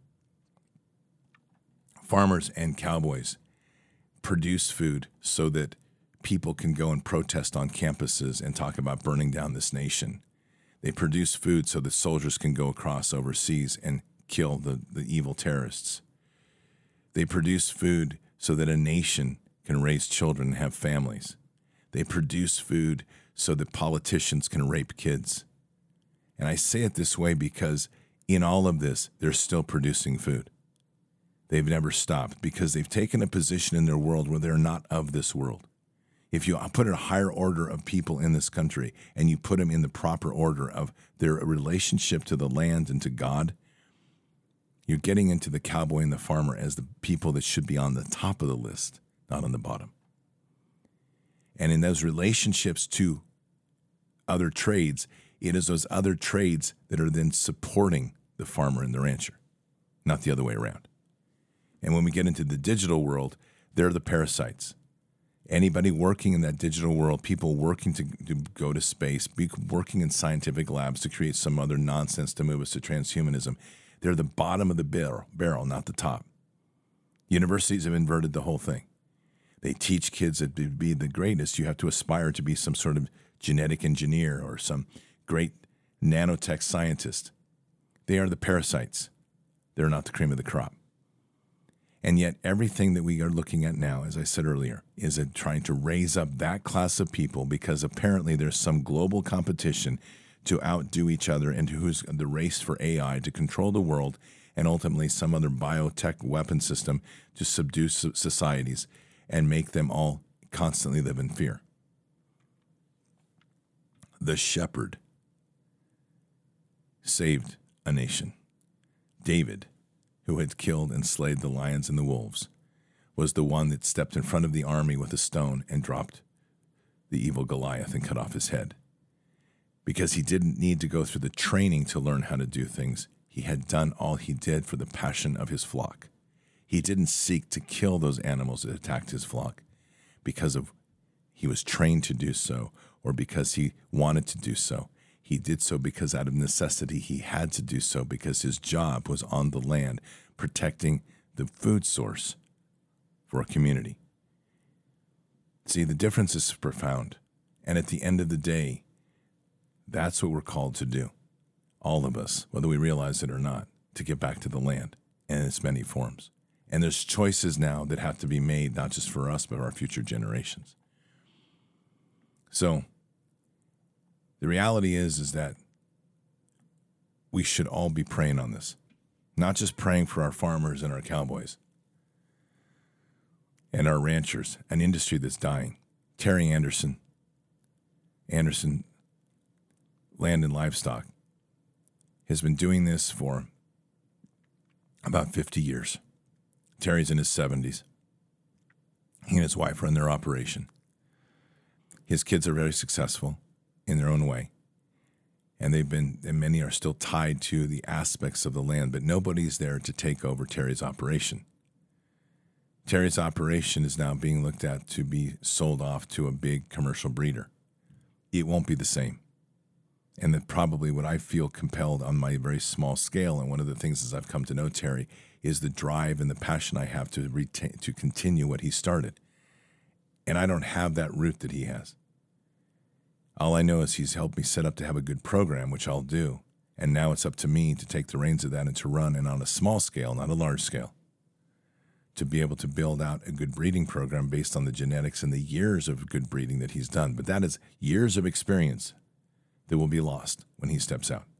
Farmers and cowboys produce food so that people can go and protest on campuses and talk about burning down this nation. They produce food so that soldiers can go across overseas and kill the evil terrorists. They produce food so that a nation can raise children and have families. They produce food so that politicians can rape kids. And I say it this way because in all of this, they're still producing food. They've never stopped because they've taken a position in their world where they're not of this world. If you put a higher order of people in this country and you put them in the proper order of their relationship to the land and to God, you're getting into the cowboy and the farmer as the people that should be on the top of the list, not on the bottom. And in those relationships to other trades, it is those other trades that are then supporting the farmer and the rancher, not the other way around. And when we get into the digital world, they're the parasites. Anybody working in that digital world, people working to go to space, working in scientific labs to create some other nonsense to move us to transhumanism, they're the bottom of the barrel, not the top. Universities have inverted the whole thing. They teach kids that to be the greatest, you have to aspire to be some sort of genetic engineer or some great nanotech scientist. They are the parasites. They're not the cream of the crop. And yet everything that we are looking at now, as I said earlier, is trying to raise up that class of people because apparently there's some global competition to outdo each other and who's the race for AI to control the world and ultimately some other biotech weapon system to subdue societies and make them all constantly live in fear. The shepherd saved a nation. David, who had killed and slayed the lions and the wolves, was the one that stepped in front of the army with a stone and dropped the evil Goliath and cut off his head. Because he didn't need to go through the training to learn how to do things. He had done all he did for the passion of his flock. He didn't seek to kill those animals that attacked his flock because of he was trained to do so or because he wanted to do so. He did so because out of necessity he had to do so because his job was on the land protecting the food source for a community. See, the difference is profound. And at the end of the day, that's what we're called to do. All of us, whether we realize it or not, to get back to the land in its many forms. And there's choices now that have to be made, not just for us, but our future generations. So, the reality is that we should all be praying on this. Not just praying for our farmers and our cowboys and our ranchers, an industry that's dying. Terry Anderson, Land and Livestock, has been doing this for about 50 years. Terry's in his 70s. He and his wife run their operation. His kids are very successful in their own way. And many are still tied to the aspects of the land, but nobody's there to take over Terry's operation. Terry's operation is now being looked at to be sold off to a big commercial breeder. It won't be the same. And that probably what I feel compelled on my very small scale, and one of the things as I've come to know Terry, is the drive and the passion I have to continue what he started. And I don't have that root that he has. All I know is he's helped me set up to have a good program, which I'll do. And now it's up to me to take the reins of that and to run, and on a small scale, not a large scale, to be able to build out a good breeding program based on the genetics and the years of good breeding that he's done. But that is years of experience that will be lost when he steps out.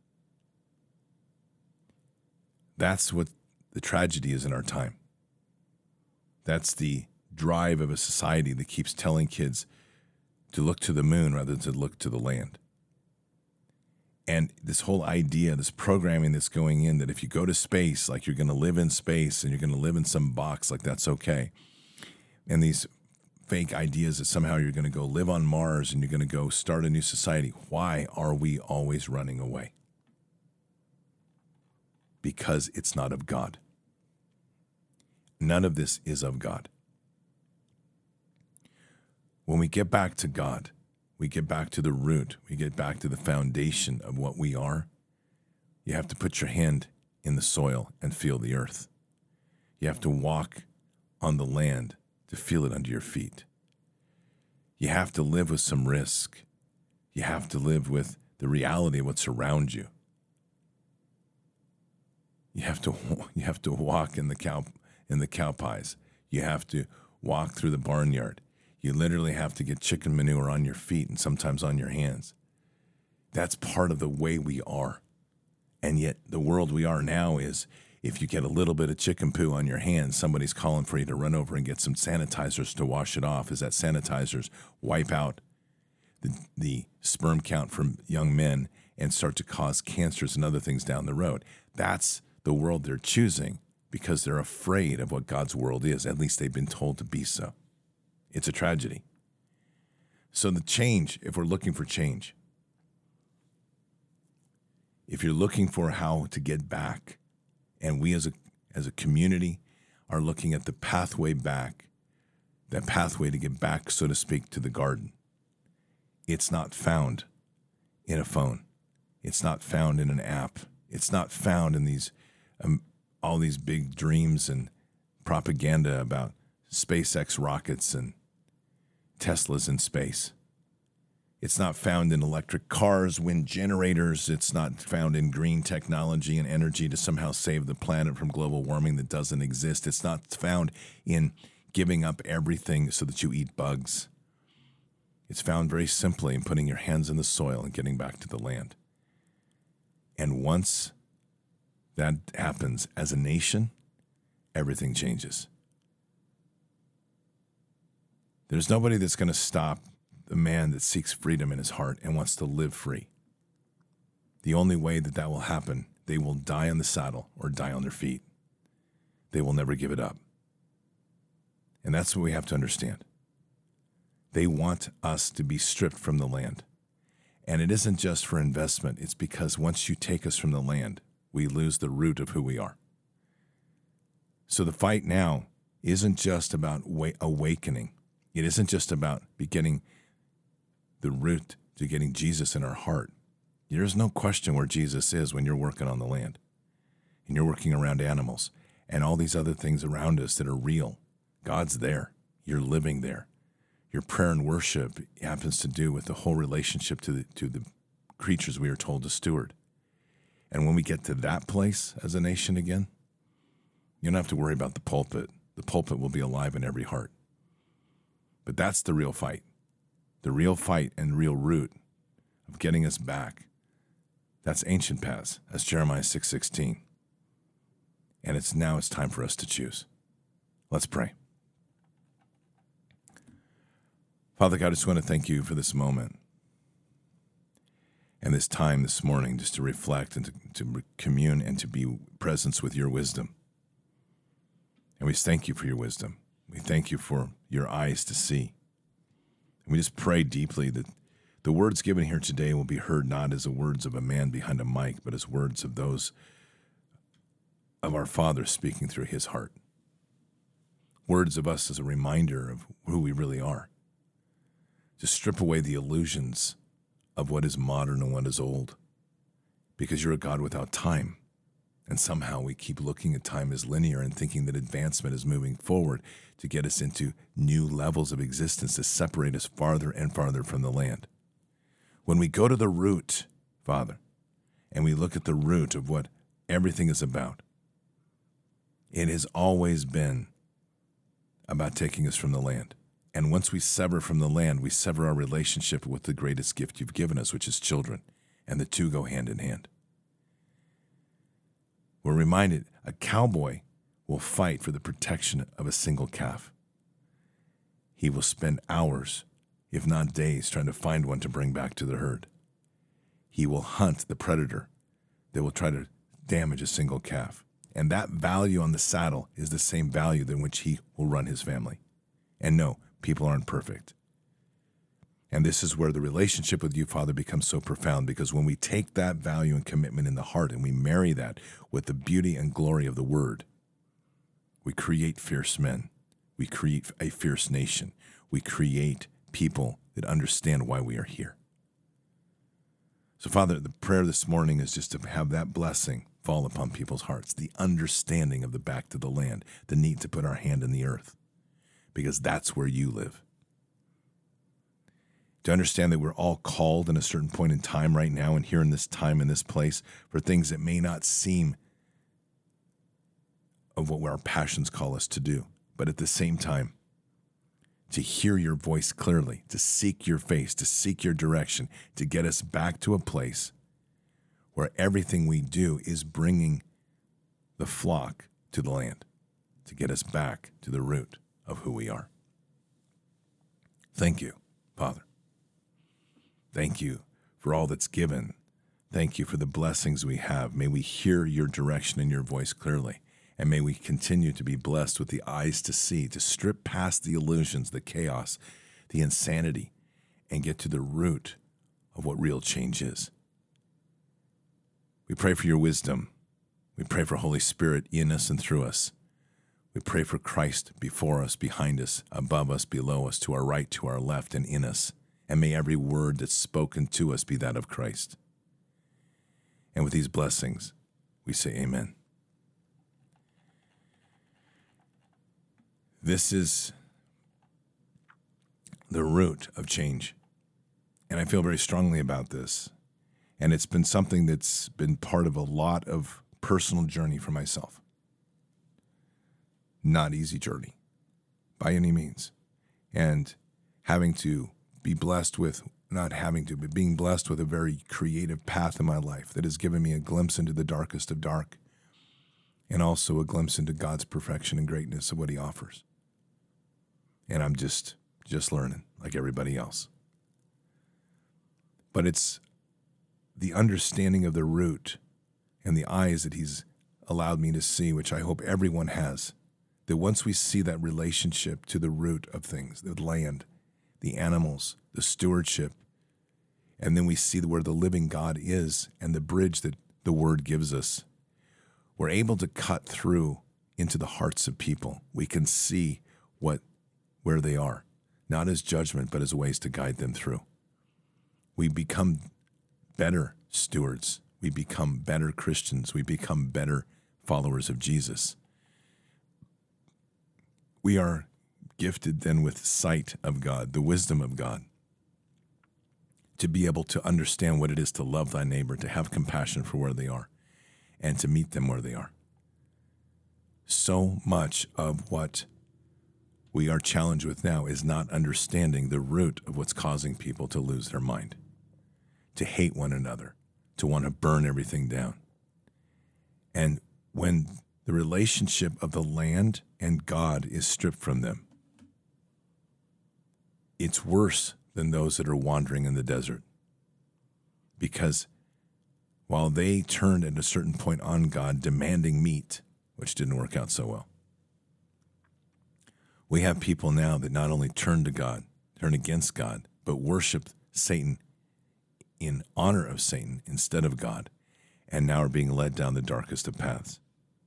That's what the tragedy is in our time. That's the drive of a society that keeps telling kids to look to the moon rather than to look to the land. And this whole idea, this programming that's going in, that if you go to space, like you're going to live in space and you're going to live in some box, like that's okay. And these fake ideas that somehow you're going to go live on Mars and you're going to go start a new society. Why are we always running away? Because it's not of God. None of this is of God. When we get back to God, we get back to the root, we get back to the foundation of what we are, you have to put your hand in the soil and feel the earth. You have to walk on the land to feel it under your feet. You have to live with some risk. You have to live with the reality of what's around you. You have to walk in the cow pies. You have to walk through the barnyard. You literally have to get chicken manure on your feet and sometimes on your hands. That's part of the way we are. And yet the world we are now is, if you get a little bit of chicken poo on your hands, somebody's calling for you to run over and get some sanitizers to wash it off, as that sanitizers wipe out the sperm count from young men and start to cause cancers and other things down the road. That's the world they're choosing because they're afraid of what God's world is. At least they've been told to be so. It's a tragedy. So the change, if we're looking for change, if you're looking for how to get back, and we as a community are looking at the pathway back, that pathway to get back, so to speak, to the garden, it's not found in a phone. It's not found in an app. It's not found in these all these big dreams and propaganda about SpaceX rockets and Teslas in space. It's not found in electric cars, wind generators. It's not found in green technology and energy to somehow save the planet from global warming that doesn't exist. It's not found in giving up everything so that you eat bugs. It's found very simply in putting your hands in the soil and getting back to the land. And once that happens as a nation, everything changes. There's nobody that's going to stop the man that seeks freedom in his heart and wants to live free. The only way that that will happen, they will die on the saddle or die on their feet. They will never give it up. And that's what we have to understand. They want us to be stripped from the land. And it isn't just for investment. It's because once you take us from the land, we lose the root of who we are. So the fight now isn't just about awakening. It isn't just about getting the root to getting Jesus in our heart. There's no question where Jesus is when you're working on the land and you're working around animals and all these other things around us that are real. God's there. You're living there. Your prayer and worship happens to do with the whole relationship to the creatures we are told to steward. And when we get to that place as a nation again, you don't have to worry about the pulpit. The pulpit will be alive in every heart. But that's the real fight. The real fight and real root of getting us back. That's ancient paths. That's Jeremiah 6:16. And it's time for us to choose. Let's pray. Father God, I just want to thank you for this moment and this time this morning just to reflect and to commune and to be present with your wisdom. And we just thank you for your wisdom. We thank you for your eyes to see. And we just pray deeply that the words given here today will be heard not as the words of a man behind a mic, but as words of those of our Father speaking through his heart. Words of us as a reminder of who we really are. To strip away the illusions of what is modern and what is old. Because you're a God without time. And somehow we keep looking at time as linear and thinking that advancement is moving forward to get us into new levels of existence to separate us farther and farther from the land. When we go to the root, Father, and we look at the root of what everything is about, it has always been about taking us from the land. And once we sever from the land, we sever our relationship with the greatest gift you've given us, which is children. And the two go hand in hand. We're reminded a cowboy will fight for the protection of a single calf. He will spend hours, if not days, trying to find one to bring back to the herd. He will hunt the predator that will try to damage a single calf. And that value on the saddle is the same value than which he will run his family. And no, people aren't perfect. And this is where the relationship with you, Father, becomes so profound, because when we take that value and commitment in the heart and we marry that with the beauty and glory of the Word, we create fierce men. We create a fierce nation. We create people that understand why we are here. So, Father, the prayer this morning is just to have that blessing fall upon people's hearts, the understanding of the back to the land, the need to put our hand in the earth, because that's where you live. To understand that we're all called in a certain point in time right now and here in this time in this place for things that may not seem of what our passions call us to do, but at the same time, to hear your voice clearly, to seek your face, to seek your direction, to get us back to a place where everything we do is bringing the flock to the land, to get us back to the root of who we are. Thank you, Father. Thank you for all that's given. Thank you for the blessings we have. May we hear your direction and your voice clearly. And may we continue to be blessed with the eyes to see, to strip past the illusions, the chaos, the insanity, and get to the root of what real change is. We pray for your wisdom. We pray for Holy Spirit in us and through us. We pray for Christ before us, behind us, above us, below us, to our right, to our left, and in us. And may every word that's spoken to us be that of Christ. And with these blessings, we say amen. This is the root of change. And I feel very strongly about this. And it's been something that's been part of a lot of personal journey for myself. Not easy journey, by any means. And having to be blessed with, not having to, but being blessed with a very creative path in my life that has given me a glimpse into the darkest of dark and also a glimpse into God's perfection and greatness of what he offers. And I'm just learning like everybody else. But it's the understanding of the root and the eyes that he's allowed me to see, which I hope everyone has, that once we see that relationship to the root of things, the land, the animals, the stewardship, and then we see where the living God is and the bridge that the Word gives us, we're able to cut through into the hearts of people. We can see where they are, not as judgment, but as ways to guide them through. We become better stewards. We become better Christians. We become better followers of Jesus. We are gifted then with sight of God, the wisdom of God, to be able to understand what it is to love thy neighbor, to have compassion for where they are, and to meet them where they are. So much of what we are challenged with now is not understanding the root of what's causing people to lose their mind, to hate one another, to want to burn everything down. And when the relationship of the land and God is stripped from them, it's worse than those that are wandering in the desert. Because while they turned at a certain point on God, demanding meat, which didn't work out so well, we have people now that not only turn to God, turn against God, but worship Satan in honor of Satan instead of God, and now are being led down the darkest of paths.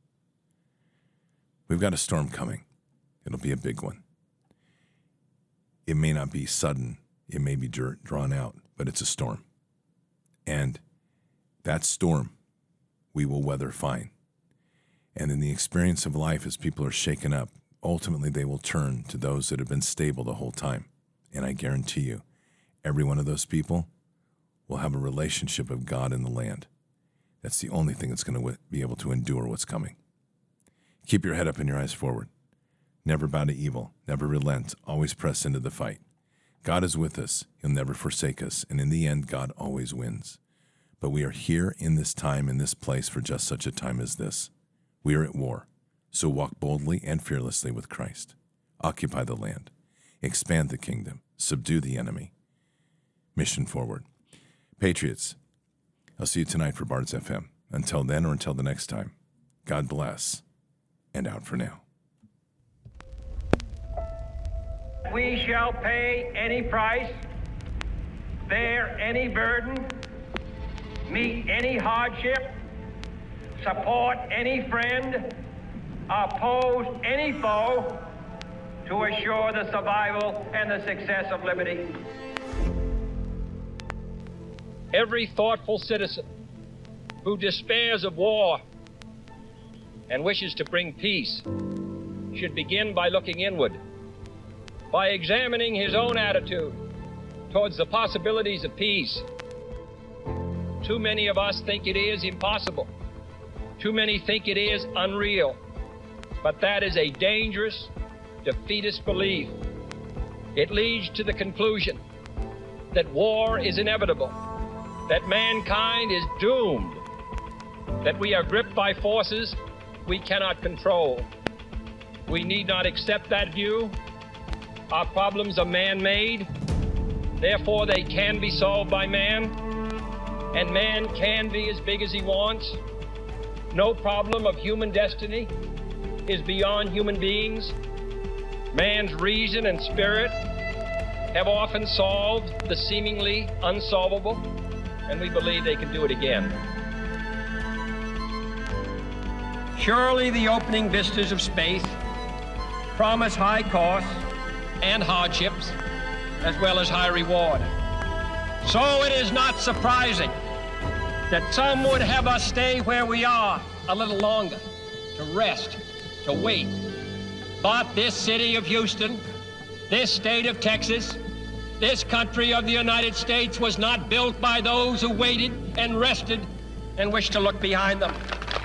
We've got a storm coming. It'll be a big one. It may not be sudden. It may be drawn out, but it's a storm. And that storm we will weather fine. And in the experience of life, as people are shaken up, ultimately they will turn to those that have been stable the whole time. And I guarantee you, every one of those people will have a relationship of God in the land. That's the only thing that's going to be able to endure what's coming. Keep your head up and your eyes forward. Never bow to evil. Never relent. Always press into the fight. God is with us. He'll never forsake us. And in the end, God always wins. But we are here in this time, in this place, for just such a time as this. We are at war. So walk boldly and fearlessly with Christ. Occupy the land. Expand the kingdom. Subdue the enemy. Mission forward. Patriots, I'll see you tonight for Bards FM. Until then, or until the next time, God bless, and out for now. We shall pay any price, bear any burden, meet any hardship, support any friend, oppose any foe to assure the survival and the success of liberty. Every thoughtful citizen who despairs of war and wishes to bring peace should begin by looking inward, by examining his own attitude towards the possibilities of peace. Too many of us think it is impossible. Too many think it is unreal. But that is a dangerous, defeatist belief. It leads to the conclusion that war is inevitable, that mankind is doomed, that we are gripped by forces we cannot control. We need not accept that view. Our problems are man-made, therefore they can be solved by man, and man can be as big as he wants. No problem of human destiny is beyond human beings. Man's reason and spirit have often solved the seemingly unsolvable, and we believe they can do it again. Surely the opening vistas of space promise high costs and hardships, as well as high reward. So it is not surprising that some would have us stay where we are a little longer, to rest, to wait. But this city of Houston, this state of Texas, this country of the United States was not built by those who waited and rested and wished to look behind them.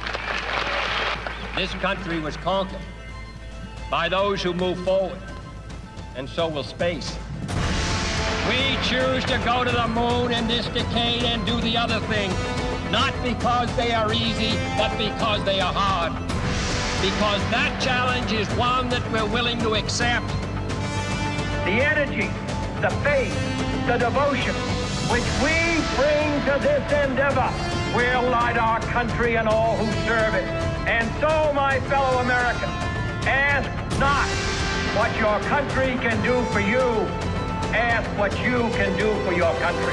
This country was conquered by those who move forward, and so will space. We choose to go to the moon in this decade and do the other thing, not because they are easy, but because they are hard. because that challenge is one that we're willing to accept. The energy, the faith, the devotion which we bring to this endeavor will light our country and all who serve it. And so, my fellow Americans, ask not what your country can do for you. Ask what you can do for your country.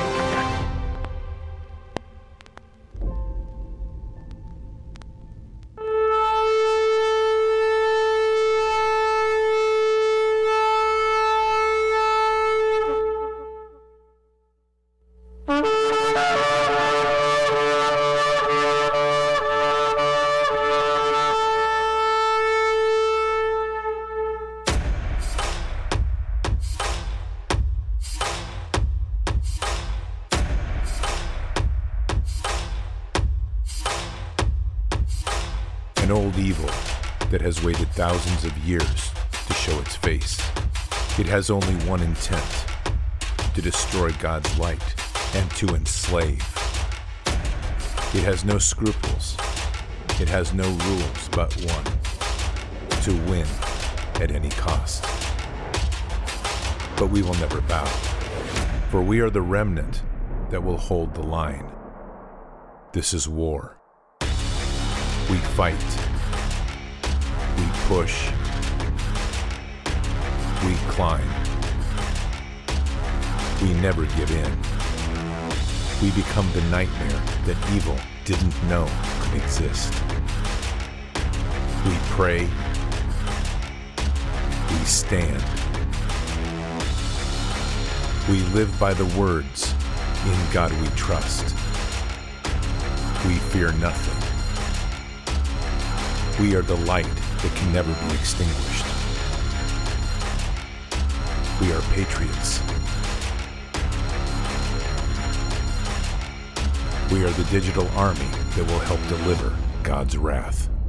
An old evil that has waited thousands of years to show its face. It has only one intent: to destroy God's light and to enslave. It has no scruples. It has no rules but one: to win at any cost. But we will never bow, for we are the remnant that will hold the line. This is war. We fight. We push. We climb. We never give in. We become the nightmare that evil didn't know could exist. We pray. We stand. We live by the words, "In God we trust." We fear nothing. We are the light that can never be extinguished. We are patriots. We are the digital army that will help deliver God's wrath.